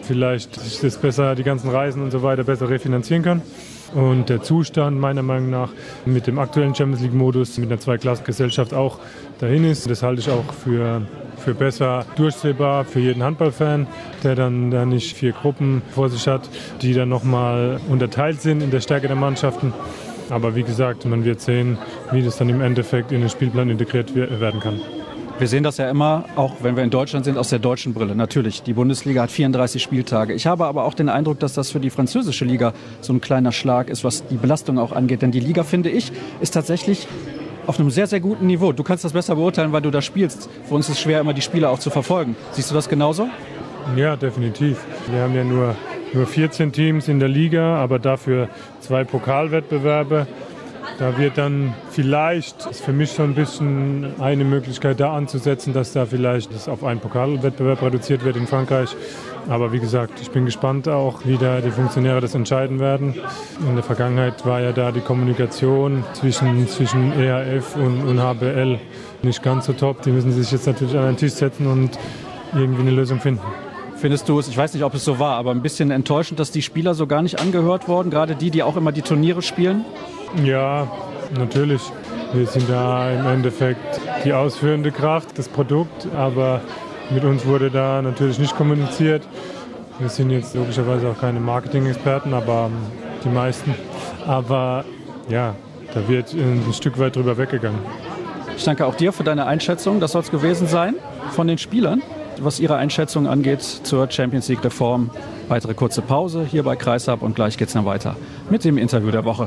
vielleicht sich das besser, die ganzen Reisen und so weiter besser refinanzieren kann. Und der Zustand meiner Meinung nach mit dem aktuellen Champions League-Modus, mit einer Zweiklassengesellschaft auch dahin ist. Das halte ich auch für besser durchsehbar für jeden Handballfan, der dann nicht 4 Gruppen vor sich hat, die dann nochmal unterteilt sind in der Stärke der Mannschaften. Aber wie gesagt, man wird sehen, wie das dann im Endeffekt in den Spielplan integriert werden kann. Wir sehen das ja immer, auch wenn wir in Deutschland sind, aus der deutschen Brille. Natürlich, die Bundesliga hat 34 Spieltage. Ich habe aber auch den Eindruck, dass das für die französische Liga so ein kleiner Schlag ist, was die Belastung auch angeht. Denn die Liga, finde ich, ist tatsächlich auf einem sehr, sehr guten Niveau. Du kannst das besser beurteilen, weil du da spielst. Für uns ist es schwer, immer die Spieler auch zu verfolgen. Siehst du das genauso? Ja, definitiv. Wir haben ja nur 14 Teams in der Liga, aber dafür 2 Pokalwettbewerbe. Da wird dann vielleicht, ist für mich so ein bisschen eine Möglichkeit da anzusetzen, dass da vielleicht das auf einen Pokalwettbewerb reduziert wird in Frankreich. Aber wie gesagt, ich bin gespannt auch, wie da die Funktionäre das entscheiden werden. In der Vergangenheit war ja da die Kommunikation zwischen EHF und HBL nicht ganz so top. Die müssen sich jetzt natürlich an einen Tisch setzen und irgendwie eine Lösung finden. Findest du es, ich weiß nicht, ob es so war, aber ein bisschen enttäuschend, dass die Spieler so gar nicht angehört wurden, gerade die auch immer die Turniere spielen? Ja, natürlich. Wir sind da im Endeffekt die ausführende Kraft, das Produkt, aber mit uns wurde da natürlich nicht kommuniziert. Wir sind jetzt logischerweise auch keine Marketing-Experten, aber die meisten. Aber ja, da wird ein Stück weit drüber weggegangen. Ich danke auch dir für deine Einschätzung. Das soll es gewesen sein von den Spielern, was ihre Einschätzung angeht zur Champions League-Reform. Weitere kurze Pause hier bei Kreisab und gleich geht's dann weiter mit dem Interview der Woche.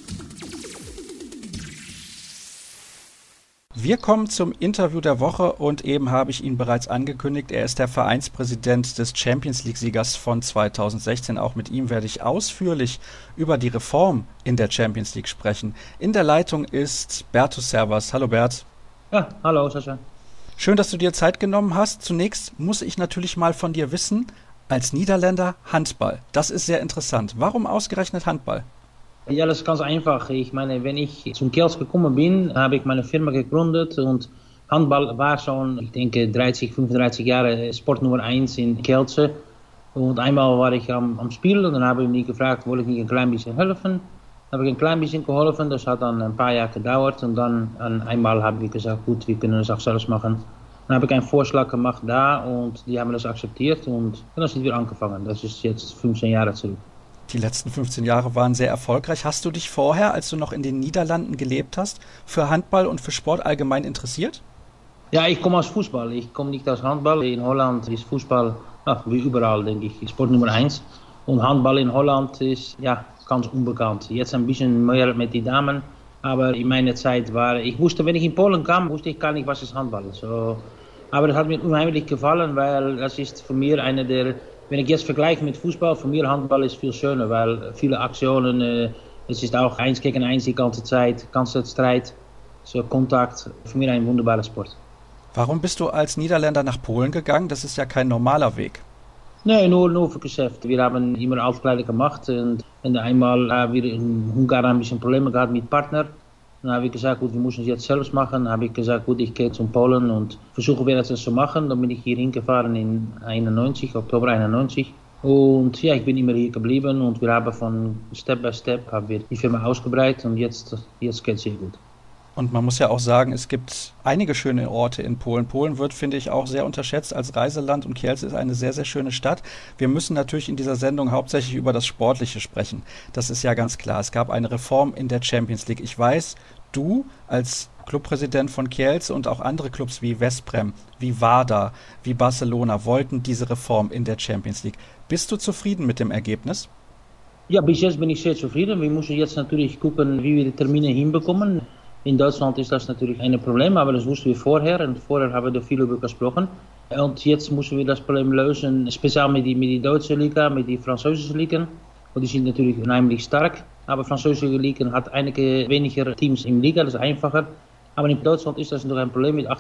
Wir kommen zum Interview der Woche und eben habe ich ihn bereits angekündigt. Er ist der Vereinspräsident des Champions-League-Siegers von 2016. Auch mit ihm werde ich ausführlich über die Reform in der Champions League sprechen. In der Leitung ist Bertus Servas. Hallo Bert. Ja, hallo Sascha. Schön, dass du dir Zeit genommen hast. Zunächst muss ich natürlich mal von dir wissen, als Niederländer Handball. Das ist sehr interessant. Warum ausgerechnet Handball? Ja, das ist ganz einfach. Ich meine, wenn ich zum Kielce gekommen bin, habe ich meine Firma gegründet und Handball war schon, ich denke, 35 Jahre Sport Nummer 1 in Kielce. Und einmal war ich am Spiel und dann habe ich mich gefragt, wollte ich nicht ein klein bisschen helfen? Dann habe ich ein klein bisschen geholfen, das hat dann ein paar Jahre gedauert und dann einmal habe ich gesagt, gut, wir können das auch selbst machen. Dann habe ich einen Vorschlag gemacht da und die haben das akzeptiert und dann sind wir angefangen. Das ist jetzt 15 Jahre zurück. Die letzten 15 Jahre waren sehr erfolgreich. Hast du dich vorher, als du noch in den Niederlanden gelebt hast, für Handball und für Sport allgemein interessiert? Ja, ich komme aus Fußball. Ich komme nicht aus Handball. In Holland ist Fußball, wie überall, denke ich, Sport Nummer 1. Und Handball in Holland ist ja ganz unbekannt. Jetzt ein bisschen mehr mit den Damen. Aber in meiner Zeit ich wusste, wenn ich in Polen kam, wusste ich gar nicht, was ist Handball. So, aber das hat mir unheimlich gefallen, weil das ist für mich einer der... Wenn ich jetzt vergleiche mit Fußball, für mich Handball ist viel schöner, weil viele Aktionen, es ist auch 1 gegen 1 die ganze Zeit, ganze Streit, so Kontakt, für mich ein wunderbarer Sport. Warum bist du als Niederländer nach Polen gegangen? Das ist ja kein normaler Weg. Nee, nur für Geschäft. Wir haben immer Ausgleiche gemacht und einmal haben wir in Ungarn ein bisschen Probleme gehabt mit Partner. Dann habe ich gesagt, gut, wir müssen es jetzt selbst machen. Dann habe ich gesagt, gut, ich gehe zum Polen und versuche wir das zu machen. Dann bin ich hier hingefahren in Oktober 91. Und ja, ich bin immer hier geblieben und wir haben von Step by Step haben wir die Firma ausgebreitet und jetzt geht es sehr gut. Und man muss ja auch sagen, es gibt einige schöne Orte in Polen. Polen wird, finde ich, auch sehr unterschätzt als Reiseland und Kielce ist eine sehr, sehr schöne Stadt. Wir müssen natürlich in dieser Sendung hauptsächlich über das Sportliche sprechen. Das ist ja ganz klar. Es gab eine Reform in der Champions League. Ich weiß, du als Clubpräsident von Kielce und auch andere Clubs wie Veszprém, wie Vardar, wie Barcelona wollten diese Reform in der Champions League. Bist du zufrieden mit dem Ergebnis? Ja, bis jetzt bin ich sehr zufrieden. Wir müssen jetzt natürlich gucken, wie wir die Termine hinbekommen. In Deutschland ist das natürlich ein Problem, aber das wussten wir vorher und vorher haben wir viel über gesprochen. Und jetzt müssen wir das Problem lösen, speziell mit die deutsche Liga, mit die französische Liga. Und die sind natürlich unheimlich stark, aber die französische Liga hat einige weniger Teams in der Liga, das ist einfacher. Aber in Deutschland ist das noch ein Problem mit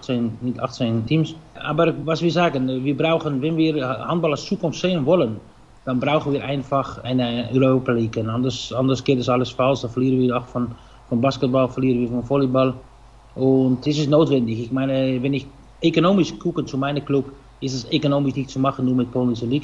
18 Teams. Aber was wir sagen, wir brauchen, wenn wir Handball als Zukunft sehen wollen, dann brauchen wir einfach eine Europa League. Und anders geht es alles falsch, dann verlieren wir auch von Basketball, verlieren wir von Volleyball. Und das ist notwendig. Ich meine, wenn ich ökonomisch gucke zu meinem Club, ist es ökonomisch nicht zu machen, nur mit polnischer Liga.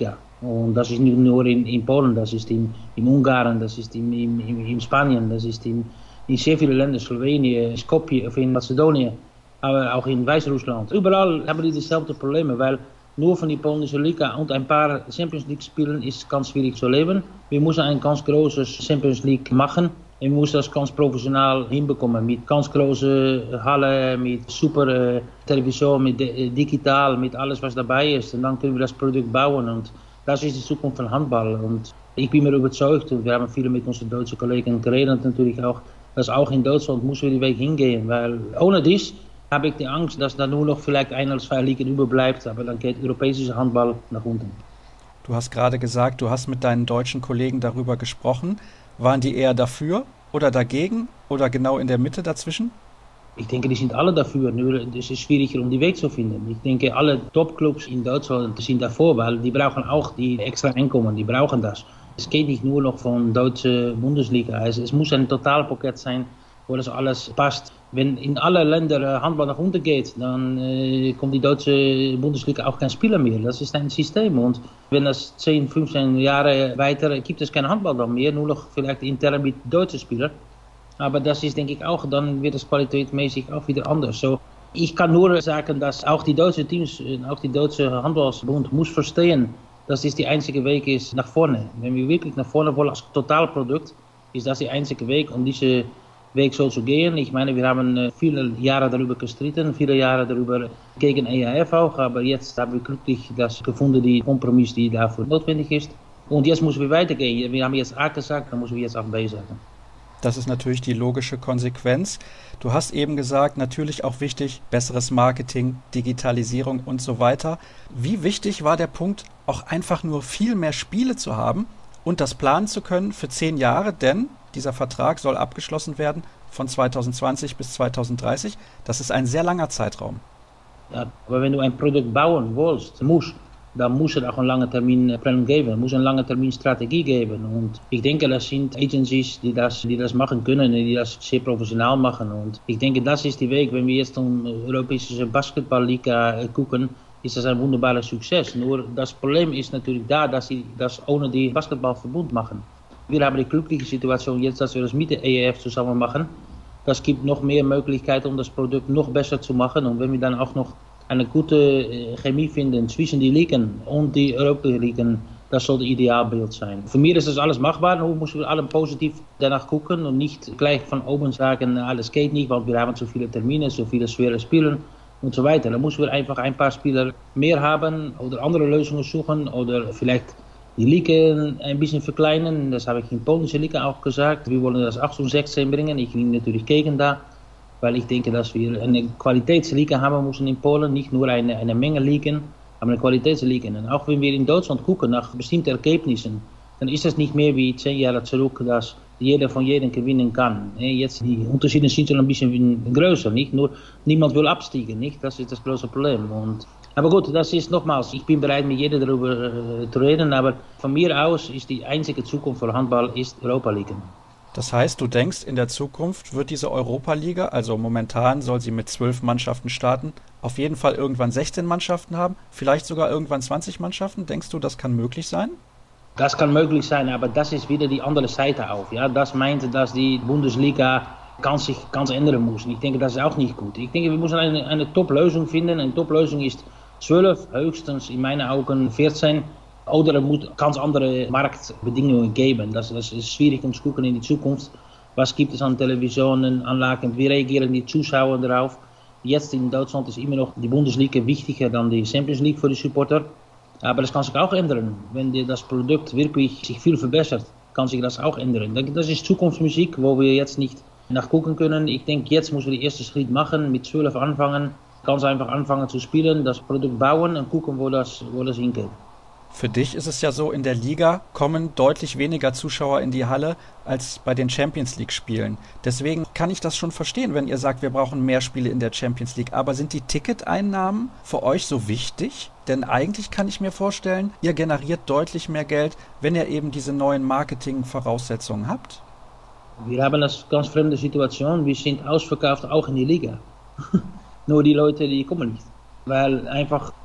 Und das ist nicht nur in Polen, das ist in Ungarn, das ist in Spanien, das ist in sehr vielen Ländern, Slowenien, Skopje, in Mazedonien, aber auch in Weißrussland. Überall haben die dieselben Probleme, weil nur von die polnische Liga und ein paar Champions League Spielen ist ganz schwierig zu leben. Wir müssen ein ganz großes Champions League machen. Wir müssen das ganz professionell hinbekommen, mit ganz große Halle, mit super Television, mit digital, mit alles was dabei ist. Und dann können wir das Produkt bauen und das ist die Zukunft von Handball. Und ich bin mir überzeugt, und wir haben viele mit unseren deutschen Kollegen geredet natürlich auch, dass auch in Deutschland müssen wir den Weg hingehen, weil ohne dies habe ich die Angst, dass da nur noch vielleicht ein oder zwei Ligen überbleibt, aber dann geht europäischer Handball nach unten. Du hast gerade gesagt, du hast mit deinen deutschen Kollegen darüber gesprochen. Waren die eher dafür oder dagegen oder genau in der Mitte dazwischen? Ich denke, die sind alle dafür, nur es ist schwieriger, um die Weg zu finden. Ich denke, alle Topclubs in Deutschland sind davor, weil die brauchen auch die extra Einkommen, die brauchen das. Es geht nicht nur noch von deutsche Bundesliga, also es muss ein Totalpaket sein, wo das alles passt. Wenn in alle Länder Handball nach unten geht, dann kommt die deutsche Bundesliga auch kein Spieler mehr. Das ist ein System. Und wenn das 10, 15 Jahre weiter gibt es kein Handball dann mehr, nur noch vielleicht intern mit deutschen Spielern. Aber das ist, denke ich, auch, dann wird es qualitätsmäßig auch wieder anders. So, ich kann nur sagen, dass auch die deutschen Teams, auch die deutsche Handballbund muss verstehen, dass das der einzige Weg ist nach vorne. Wenn wir wirklich nach vorne wollen als Totalprodukt, ist das der einzige Weg, um diese Weg so zu gehen. Ich meine, wir haben viele Jahre darüber gestritten, viele Jahre darüber gegen EHF auch, aber jetzt haben wir glücklich das gefunden, die Kompromiss, die dafür notwendig ist. Und jetzt müssen wir weitergehen. Wir haben jetzt A gesagt, dann müssen wir jetzt auch B sagen. Das ist natürlich die logische Konsequenz. Du hast eben gesagt, natürlich auch wichtig, besseres Marketing, Digitalisierung und so weiter. Wie wichtig war der Punkt, auch einfach nur viel mehr Spiele zu haben und das planen zu können für 10 Jahre, denn dieser Vertrag soll abgeschlossen werden von 2020 bis 2030. Das ist ein sehr langer Zeitraum. Ja, aber wenn du ein Produkt bauen willst, dann muss es auch einen langen Terminplan geben, muss eine lange Terminstrategie geben. Und ich denke, das sind Agencies, die das machen können, die das sehr professionell machen. Und ich denke, das ist der Weg, wenn wir jetzt um europäische Basketballliga gucken, ist das ein wunderbarer Success. Nur das Problem ist natürlich da, dass sie das ohne die Basketballverbund machen. Wir haben die glückliche Situation jetzt, dass wir das mit der EHF zusammen machen. Das gibt noch mehr Möglichkeiten, um das Produkt noch besser zu machen. Und wenn wir dann auch noch eine gute Chemie finden zwischen die Ligen und die europäischen Ligen, das soll das Idealbild sein. Für mich ist das alles machbar, nur müssen wir alle positiv danach gucken und nicht gleich von oben sagen, alles geht nicht, weil wir haben zu viele Termine, zu viele schwere Spiele und so weiter. Da müssen wir einfach ein paar Spieler mehr haben oder andere Lösungen suchen oder vielleicht die Liga ein bisschen verkleinern. Das habe ich in polnische Liga auch gesagt. Wir wollen das 8 und 16 bringen. Ich bin natürlich gegen da, weil ich denke, dass wir eine Qualitätsliga haben müssen in Polen, nicht nur eine Menge Ligen, aber eine Qualitätsliga. Und auch wenn wir in Deutschland gucken nach bestimmten Ergebnissen, dann ist das nicht mehr wie 10 Jahre zurück, dass jeder von jedem gewinnen kann. Jetzt die Unterschiede sind schon ein bisschen größer, nicht nur niemand will absteigen, nicht? Das ist das große Problem. Aber gut, das ist nochmals, ich bin bereit, mit jedem darüber zu reden, aber von mir aus ist die einzige Zukunft für Handball ist Europa-Liga. Das heißt, du denkst, in der Zukunft wird diese Europa-Liga, also momentan soll sie mit 12 Mannschaften starten, auf jeden Fall irgendwann 16 Mannschaften haben, vielleicht sogar irgendwann 20 Mannschaften. Denkst du, das kann möglich sein? Das kann möglich sein, aber das ist wieder die andere Seite auf. Ja? Das meint, dass die Bundesliga sich ganz ändern muss. Ich denke, das ist auch nicht gut. Ich denke, wir müssen eine Top-Lösung finden. Eine Top-Lösung ist 12, höchstens in meinen Augen 14. Oder es muss ganz andere Marktbedingungen geben. Das ist schwierig um zu gucken in die Zukunft. Was gibt es an Televisionenanlagen? Wie reagieren die Zuschauer darauf? Jetzt in Deutschland ist immer noch die Bundesliga wichtiger dan die Champions League für die Supporter. Aber das kann sich auch ändern. Wenn das Produkt wirklich sich viel verbessert, kann sich das auch ändern. Das ist Zukunftsmusik, wo wir jetzt nicht nachgucken können. Ich denke, jetzt müssen wir den ersten Schritt machen, mit 12 anfangen. Ganz einfach anfangen zu spielen, das Produkt bauen und gucken, wo das hingeht. Für dich ist es ja so, in der Liga kommen deutlich weniger Zuschauer in die Halle als bei den Champions-League-Spielen. Deswegen kann ich das schon verstehen, wenn ihr sagt, wir brauchen mehr Spiele in der Champions League. Aber sind die Ticketeinnahmen für euch so wichtig? Denn eigentlich kann ich mir vorstellen, ihr generiert deutlich mehr Geld, wenn ihr eben diese neuen Marketing-Voraussetzungen habt. Wir haben eine ganz fremde Situation. Wir sind ausverkauft auch in die Liga. Nur die Leute, die kommen nicht. Weil einfach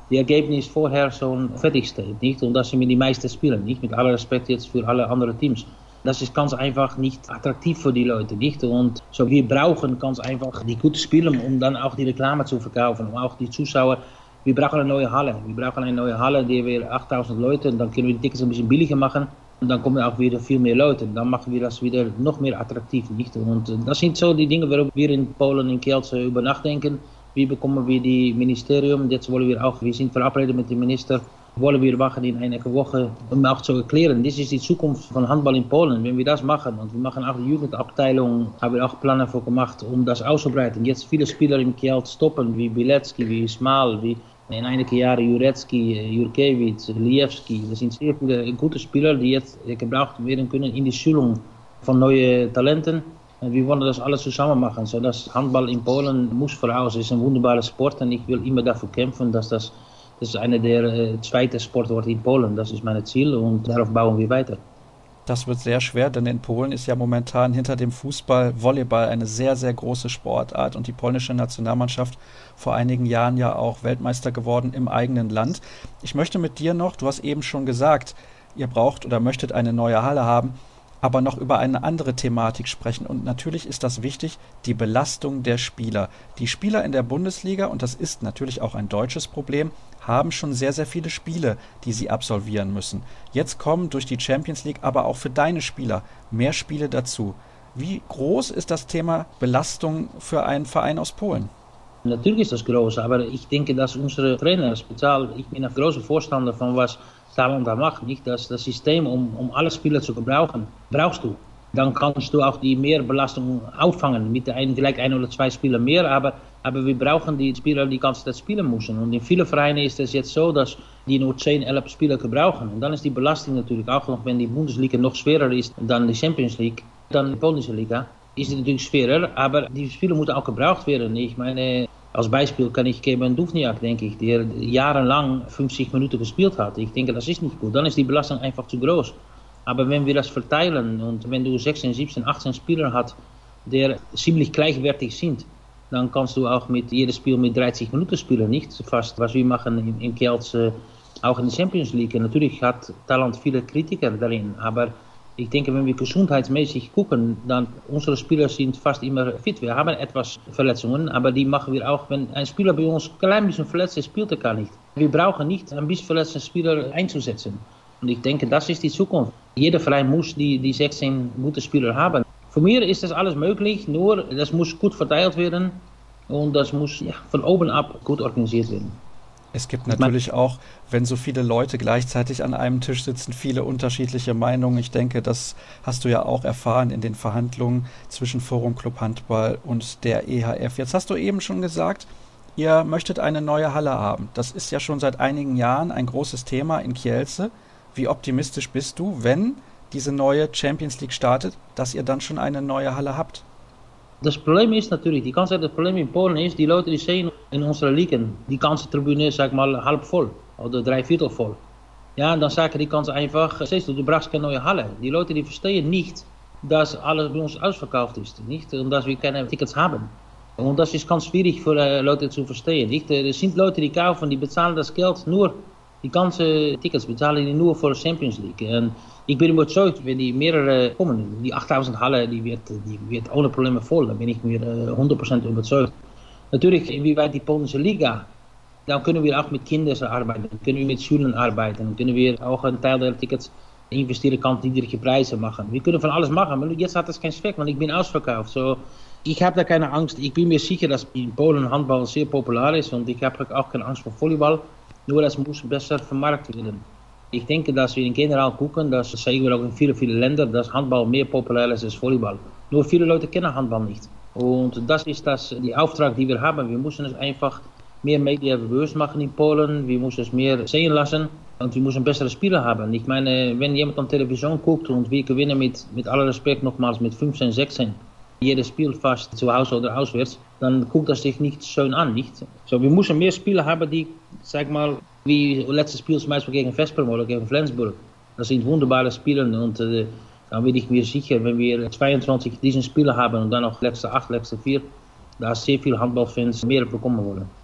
die Ergebnis vorher schon fertig steht, nicht? Und das sind die meisten Spieler, nicht? Mit aller Respekt jetzt für alle anderen Teams. Das ist ganz einfach nicht attraktiv für die Leute, nicht? Und so, wir brauchen ganz einfach die guten Spieler, um dann auch die Reklame zu verkaufen, um auch die Zuschauer. Wir brauchen eine neue Halle. Wir brauchen eine neue Halle, die wir 8000 Leute, und dann können wir die Tickets ein bisschen billiger machen. Und dann kommen auch wieder viel mehr Leute. Dann machen wir das wieder noch mehr attraktiv, nicht? Und das sind so die Dinge, worüber wir in Polen, in Kielce über nachdenken. Wie bekommen wir die Ministerium? Jetzt wollen wir sind verabredet mit dem Minister, wollen wir machen in einer Woche, um auch zu erklären, das ist die Zukunft von Handball in Polen. Wenn wir das machen, und wir machen auch die Jugendabteilung, haben wir auch Pläne für gemacht, um das auszubreiten. Jetzt viele Spieler im Kielce stoppen, wie Bilecki, wie Smal, wie in einigen Jahren Jurecki, Jurkiewicz, Lijewski. Das sind sehr viele gute Spieler, die jetzt gebraucht werden können in die Schulung von neuen Talenten. Und wir wollen das alles zusammen machen, sodass Handball in Polen muss voraus. Es ist ein wunderbarer Sport und ich will immer dafür kämpfen, dass das eine der zweite Sportorte in Polen. Das ist mein Ziel und darauf bauen wir weiter. Das wird sehr schwer, denn in Polen ist ja momentan hinter dem Fußball Volleyball eine sehr, sehr große Sportart und die polnische Nationalmannschaft vor einigen Jahren ja auch Weltmeister geworden im eigenen Land. Ich möchte mit dir noch, du hast eben schon gesagt, ihr braucht oder möchtet eine neue Halle haben, aber noch über eine andere Thematik sprechen. Und natürlich ist das wichtig, die Belastung der Spieler. Die Spieler in der Bundesliga, und das ist natürlich auch ein deutsches Problem, haben schon sehr, sehr viele Spiele, die sie absolvieren müssen. Jetzt kommen durch die Champions League aber auch für deine Spieler mehr Spiele dazu. Wie groß ist das Thema Belastung für einen Verein aus Polen? Natürlich ist das groß, aber ich denke, dass unsere Trainer, speziell, ich bin ein großer Vorstander von was Thailand da macht, nicht? Das System, um alle Spieler zu gebrauchen, brauchst du. Dann kannst du auch die Mehrbelastung auffangen, mit vielleicht ein oder zwei Spieler mehr, aber wir brauchen die Spieler, die ganze Zeit spielen müssen. Und in vielen Vereinen ist es jetzt so, dass die nur 10, 11 Spieler gebrauchen. Und dann ist die Belastung natürlich auch noch, wenn die Bundesliga noch schwerer ist dan die Champions League, dann die polnische Liga, ist es natürlich schwerer, aber die Spieler moeten auch gebraucht werden. Ich meine, als Beispiel kann ich geben Duvniak, denke ich, der jahrelang 50 Minuten gespielt hat. Ich denke, das ist nicht gut. Dann ist die Belastung einfach zu groß. Aber wenn wir das verteilen und wenn du 16, 17, 18 Spieler hast, die ziemlich gleichwertig sind, dann kannst du auch mit jedem Spiel mit 30 Minuten spielen, nicht fast, was wir machen in Kielce, auch in der Champions League. Natürlich hat Thailand viele Kritiker darin, aber ich denke, wenn wir gesundheitsmäßig gucken, dann unsere Spieler sind fast immer fit. Wir haben etwas Verletzungen, aber die machen wir auch, wenn ein Spieler bei uns ein klein bisschen verletzt ist, spielt er gar nicht. Wir brauchen nicht ein bisschen verletzten Spieler einzusetzen. Und ich denke, das ist die Zukunft. Jeder Verein muss die 16 gute Spieler haben. Für mich ist das alles möglich, nur das muss gut verteilt werden und das muss von oben ab gut organisiert werden. Es gibt natürlich auch, wenn so viele Leute gleichzeitig an einem Tisch sitzen, viele unterschiedliche Meinungen. Ich denke, das hast du ja auch erfahren in den Verhandlungen zwischen Forum Club Handball und der EHF. Jetzt hast du eben schon gesagt, ihr möchtet eine neue Halle haben. Das ist ja schon seit einigen Jahren ein großes Thema in Kielce. Wie optimistisch bist du, wenn diese neue Champions League startet, dass ihr dann schon eine neue Halle habt? Das Problem ist natürlich, das Problem in Polen ist, die Leute, die sehen in unserer Ligen, die ganze Tribüne, sag mal, halb voll oder 3/4 voll. Ja, dann sagen die ganz einfach, siehst du brauchst keine neue Halle. Die Leute, die verstehen nicht, dass alles bei uns ausverkauft ist, nicht? Und dass wir keine Tickets haben. Und das ist ganz schwierig für Leute zu verstehen, nicht? Es sind Leute, die kaufen, die bezahlen das Geld nur, die ganze Tickets bezahlen die nur für Champions League. Und ich bin überzeugt, wenn die mehrere kommen, die 8000 Halle, die wird ohne Probleme voll, da bin ich mir 100% überzeugt. Natürlich, inwieweit die polnische Liga, dann können wir auch mit Kindern arbeiten, können wir mit Schulen arbeiten, können wir auch einen Teil der Tickets investieren, kann niedrige Preise machen. Wir können von alles machen, aber jetzt hat das keinen Zweck, want ich bin ausverkauft. So, ich habe da keine Angst, ich bin mir sicher, dass in Polen Handball sehr populär ist und ich habe auch keine Angst vor Volleyball, nur das muss besser vermarkt werden. Ich denke, dass wir in general gucken, das sehen wir auch in viele Länder, dass Handball mehr populär ist als Volleyball. Nur viele Leute kennen Handball nicht. Und das ist die Auftrag, die wir haben. Wir müssen es einfach mehr Media bewusst machen in Polen, wir müssen es mehr sehen lassen und wir müssen bessere Spieler haben. Ich meine, wenn jemand an Television guckt und wir gewinnen mit aller Respekt nochmals mit 15, 16, jedes Spiel fast zu Hause oder auswärts, dann guckt das sich nicht schön an, nicht? So, wir müssen mehr Spieler haben, die, sag mal, wie letztes Spiel zum Beispiel gegen Veszprém oder gegen Flensburg. Das sind wunderbare Spiele und dann bin ich mir sicher, wenn wir 22 diesen Spieler haben und dann noch letzte 8, letzte 4, da sehr viele Handballfans mehr bekommen wollen.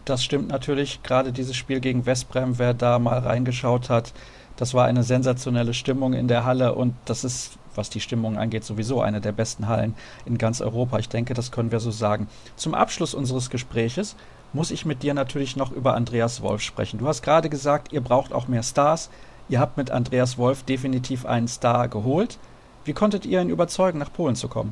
das stimmt natürlich. Gerade dieses Spiel gegen Westbrem, wer da mal reingeschaut hat, das war eine sensationelle Stimmung in der Halle und das ist, was die Stimmung angeht, sowieso eine der besten Hallen in ganz Europa. Ich denke, das können wir so sagen. Zum Abschluss unseres Gespräches muss ich mit dir natürlich noch über Andreas Wolf sprechen. Du hast gerade gesagt, ihr braucht auch mehr Stars. Ihr habt mit Andreas Wolf definitiv einen Star geholt. Wie konntet ihr ihn überzeugen, nach Polen zu kommen?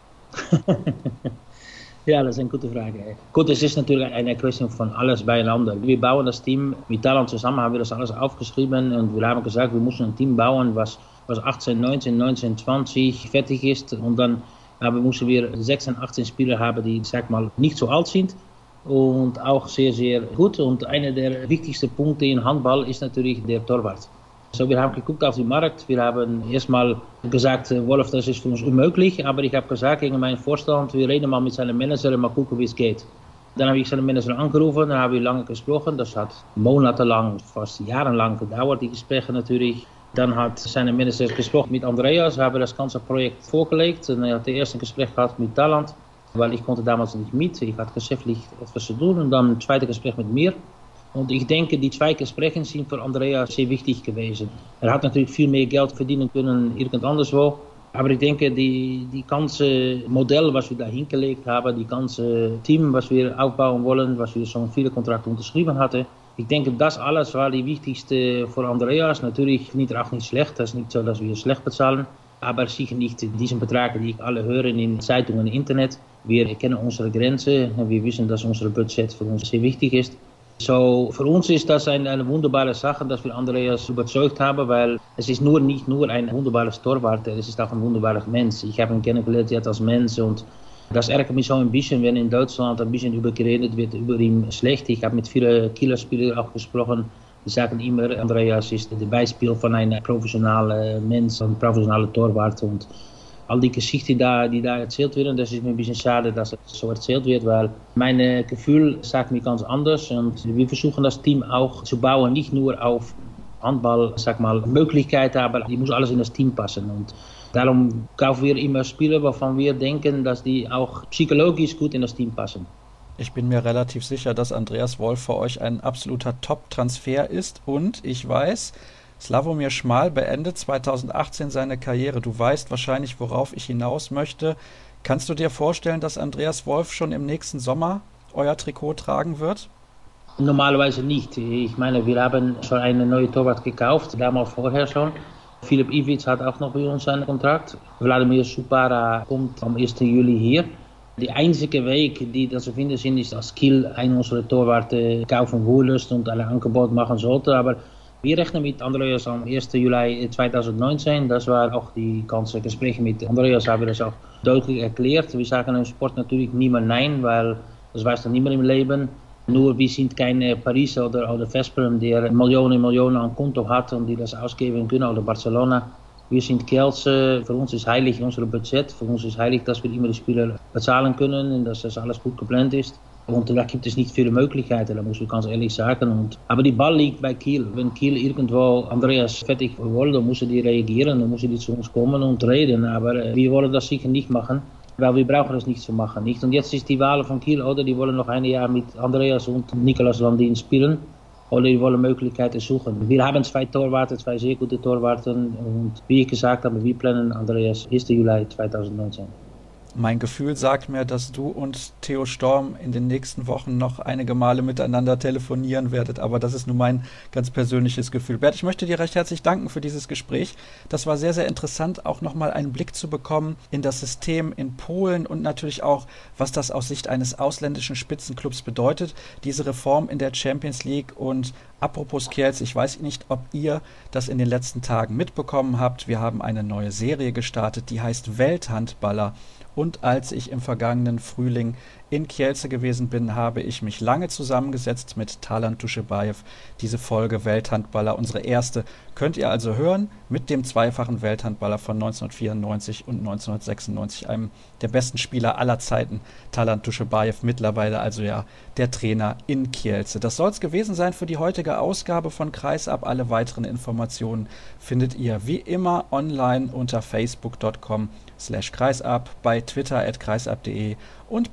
Ja, das ist eine gute Frage. Gut, es ist natürlich eine Question von alles beieinander. Wir bauen das Team mit Talant zusammen, haben wir das alles aufgeschrieben und wir haben gesagt, wir müssen ein Team bauen, was 18, 19, 19, 20 fertig ist und dann müssen wir 16, 18 Spieler haben, die, sag mal, nicht so alt sind und auch sehr, sehr gut. Und einer der wichtigsten Punkte im Handball ist natürlich der Torwart. So, wir haben geguckt auf den Markt, wir haben erstmal gesagt, Wolf, das ist für uns unmöglich, aber ich habe gesagt gegen meinen Vorstand, wir reden mal mit seinem Manager und mal gucken, wie es geht. Dann habe ich seinen Manager angerufen, dann haben wir lange gesprochen, das hat monatelang, fast jahrelang gedauert, die Gespräche natürlich. Dann hat sein Manager gesprochen mit Andreas, wir haben das ganze Projekt vorgelegt und er hat das erste Gespräch gehabt mit Talant, weil ich konnte damals nicht mit, ich hatte geschäftlich etwas zu tun und dann ein zweites Gespräch mit mir. Und ich denke, die zwei Gespräche sind für Andreas sehr wichtig gewesen. Er hat natürlich viel mehr Geld verdienen können, irgend anderswo. Aber ich denke, die ganze Modell, was wir da hingelegt haben, die ganze Team, was wir aufbauen wollen, was wir schon viele Kontrakte unterschrieben hatten. Ich denke, das alles war die wichtigste für Andreas. Natürlich nicht auch nicht schlecht, das ist nicht so, dass wir schlecht bezahlen. Aber sicher nicht diesen Betrag, die ich alle höre in Zeitungen und Internet. Wir kennen unsere Grenzen, wir wissen, dass unser Budget für uns sehr wichtig ist. So, für uns ist das eine wunderbare Sache, dass wir Andreas überzeugt haben, weil es ist nicht nur ein wunderbares Torwart, es ist auch ein wunderbarer Mensch. Ich habe ihn kennengelernt jetzt als Mensch und das ärgert mich so ein bisschen, wenn in Deutschland ein bisschen übergeredet wird über ihn schlecht. Ich habe mit vielen Killerspielern auch gesprochen, die sagen immer, Andreas ist der Beispiel von einem professionellen Mensch, ein professioneller Torwart und all die Geschichten, die da erzählt werden, das ist mir ein bisschen schade, dass es so erzählt wird, weil mein Gefühl sagt mir ganz anders und wir versuchen das Team auch zu bauen, nicht nur auf Handball, sag mal, Möglichkeiten, aber die muss alles in das Team passen und darum kaufen wir immer Spieler, wovon wir denken, dass die auch psychologisch gut in das Team passen. Ich bin mir relativ sicher, dass Andreas Wolf für euch ein absoluter Top-Transfer ist und ich weiß, Sławomir Szmal beendet 2018 seine Karriere. Du weißt wahrscheinlich, worauf ich hinaus möchte. Kannst du dir vorstellen, dass Andreas Wolf schon im nächsten Sommer euer Trikot tragen wird? Normalerweise nicht. Ich meine, wir haben schon einen neuen Torwart gekauft, damals vorher schon. Filip Ivic hat auch noch bei uns einen Kontrakt. Vladimir Šupara kommt am 1. Juli hier. Der einzige Weg, die zu finden sind, ist, dass Kiel einen unserer Torwarte kaufen wollest und ein Angebot machen sollte. Aber wir rechnen mit Andreas am 1. Juli 2019. Das war auch die ganze Gespräche mit Andreas, haben wir das auch deutlich erklärt. Wir sagen im Sport natürlich niemand nein, weil das weiß dann niemand im Leben. Nur wir sind keine Paris oder Veszprem, der Millionen an Konto hat und die das ausgeben können, oder Barcelona. Wir sind Kielce, für uns ist heilig unser Budget, für uns ist heilig, dass wir immer die Spieler bezahlen können und dass das alles gut geplant ist. Und da gibt es nicht viele Möglichkeiten, da muss ich ganz ehrlich sagen. Aber die Ball liegt bei Kiel. Wenn Kiel irgendwo Andreas fertig wollen, dann müssen die reagieren, dann müssen die zu uns kommen und reden. Aber wir wollen das sicher nicht machen, weil wir brauchen das nicht zu machen. Nicht? Und jetzt ist die Wahl von Kiel, oder die wollen noch ein Jahr mit Andreas und Nicolas Landin spielen. Oder die wollen Möglichkeiten suchen. Wir haben zwei Torwarten, zwei sehr gute Torwarten. Und wie ich gesagt habe, wir planen Andreas 1. Juli 2019. Mein Gefühl sagt mir, dass du und Theo Storm in den nächsten Wochen noch einige Male miteinander telefonieren werdet, aber das ist nur mein ganz persönliches Gefühl. Bert, ich möchte dir recht herzlich danken für dieses Gespräch. Das war sehr, sehr interessant, auch nochmal einen Blick zu bekommen in das System in Polen und natürlich auch, was das aus Sicht eines ausländischen Spitzenclubs bedeutet, diese Reform in der Champions League. Und apropos Kielce, ich weiß nicht, ob ihr das in den letzten Tagen mitbekommen habt. Wir haben eine neue Serie gestartet, die heißt Welthandballer. Und als ich im vergangenen Frühling in Kielce gewesen bin, habe ich mich lange zusammengesetzt mit Talant Duszebaev. Diese Folge Welthandballer, unsere erste, könnt ihr also hören mit dem zweifachen Welthandballer von 1994 und 1996, einem der besten Spieler aller Zeiten, Talant Duszebaev, mittlerweile also ja der Trainer in Kielce. Das soll es gewesen sein für die heutige Ausgabe von Kreisab. Alle weiteren Informationen findet ihr wie immer online unter facebook.com/kreisab, bei Twitter @kreisab.de und bei Instagram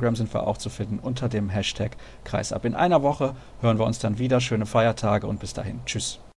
Instagram sind wir auch zu finden unter dem Hashtag Kreisab. In einer Woche hören wir uns dann wieder. Schöne Feiertage und bis dahin. Tschüss.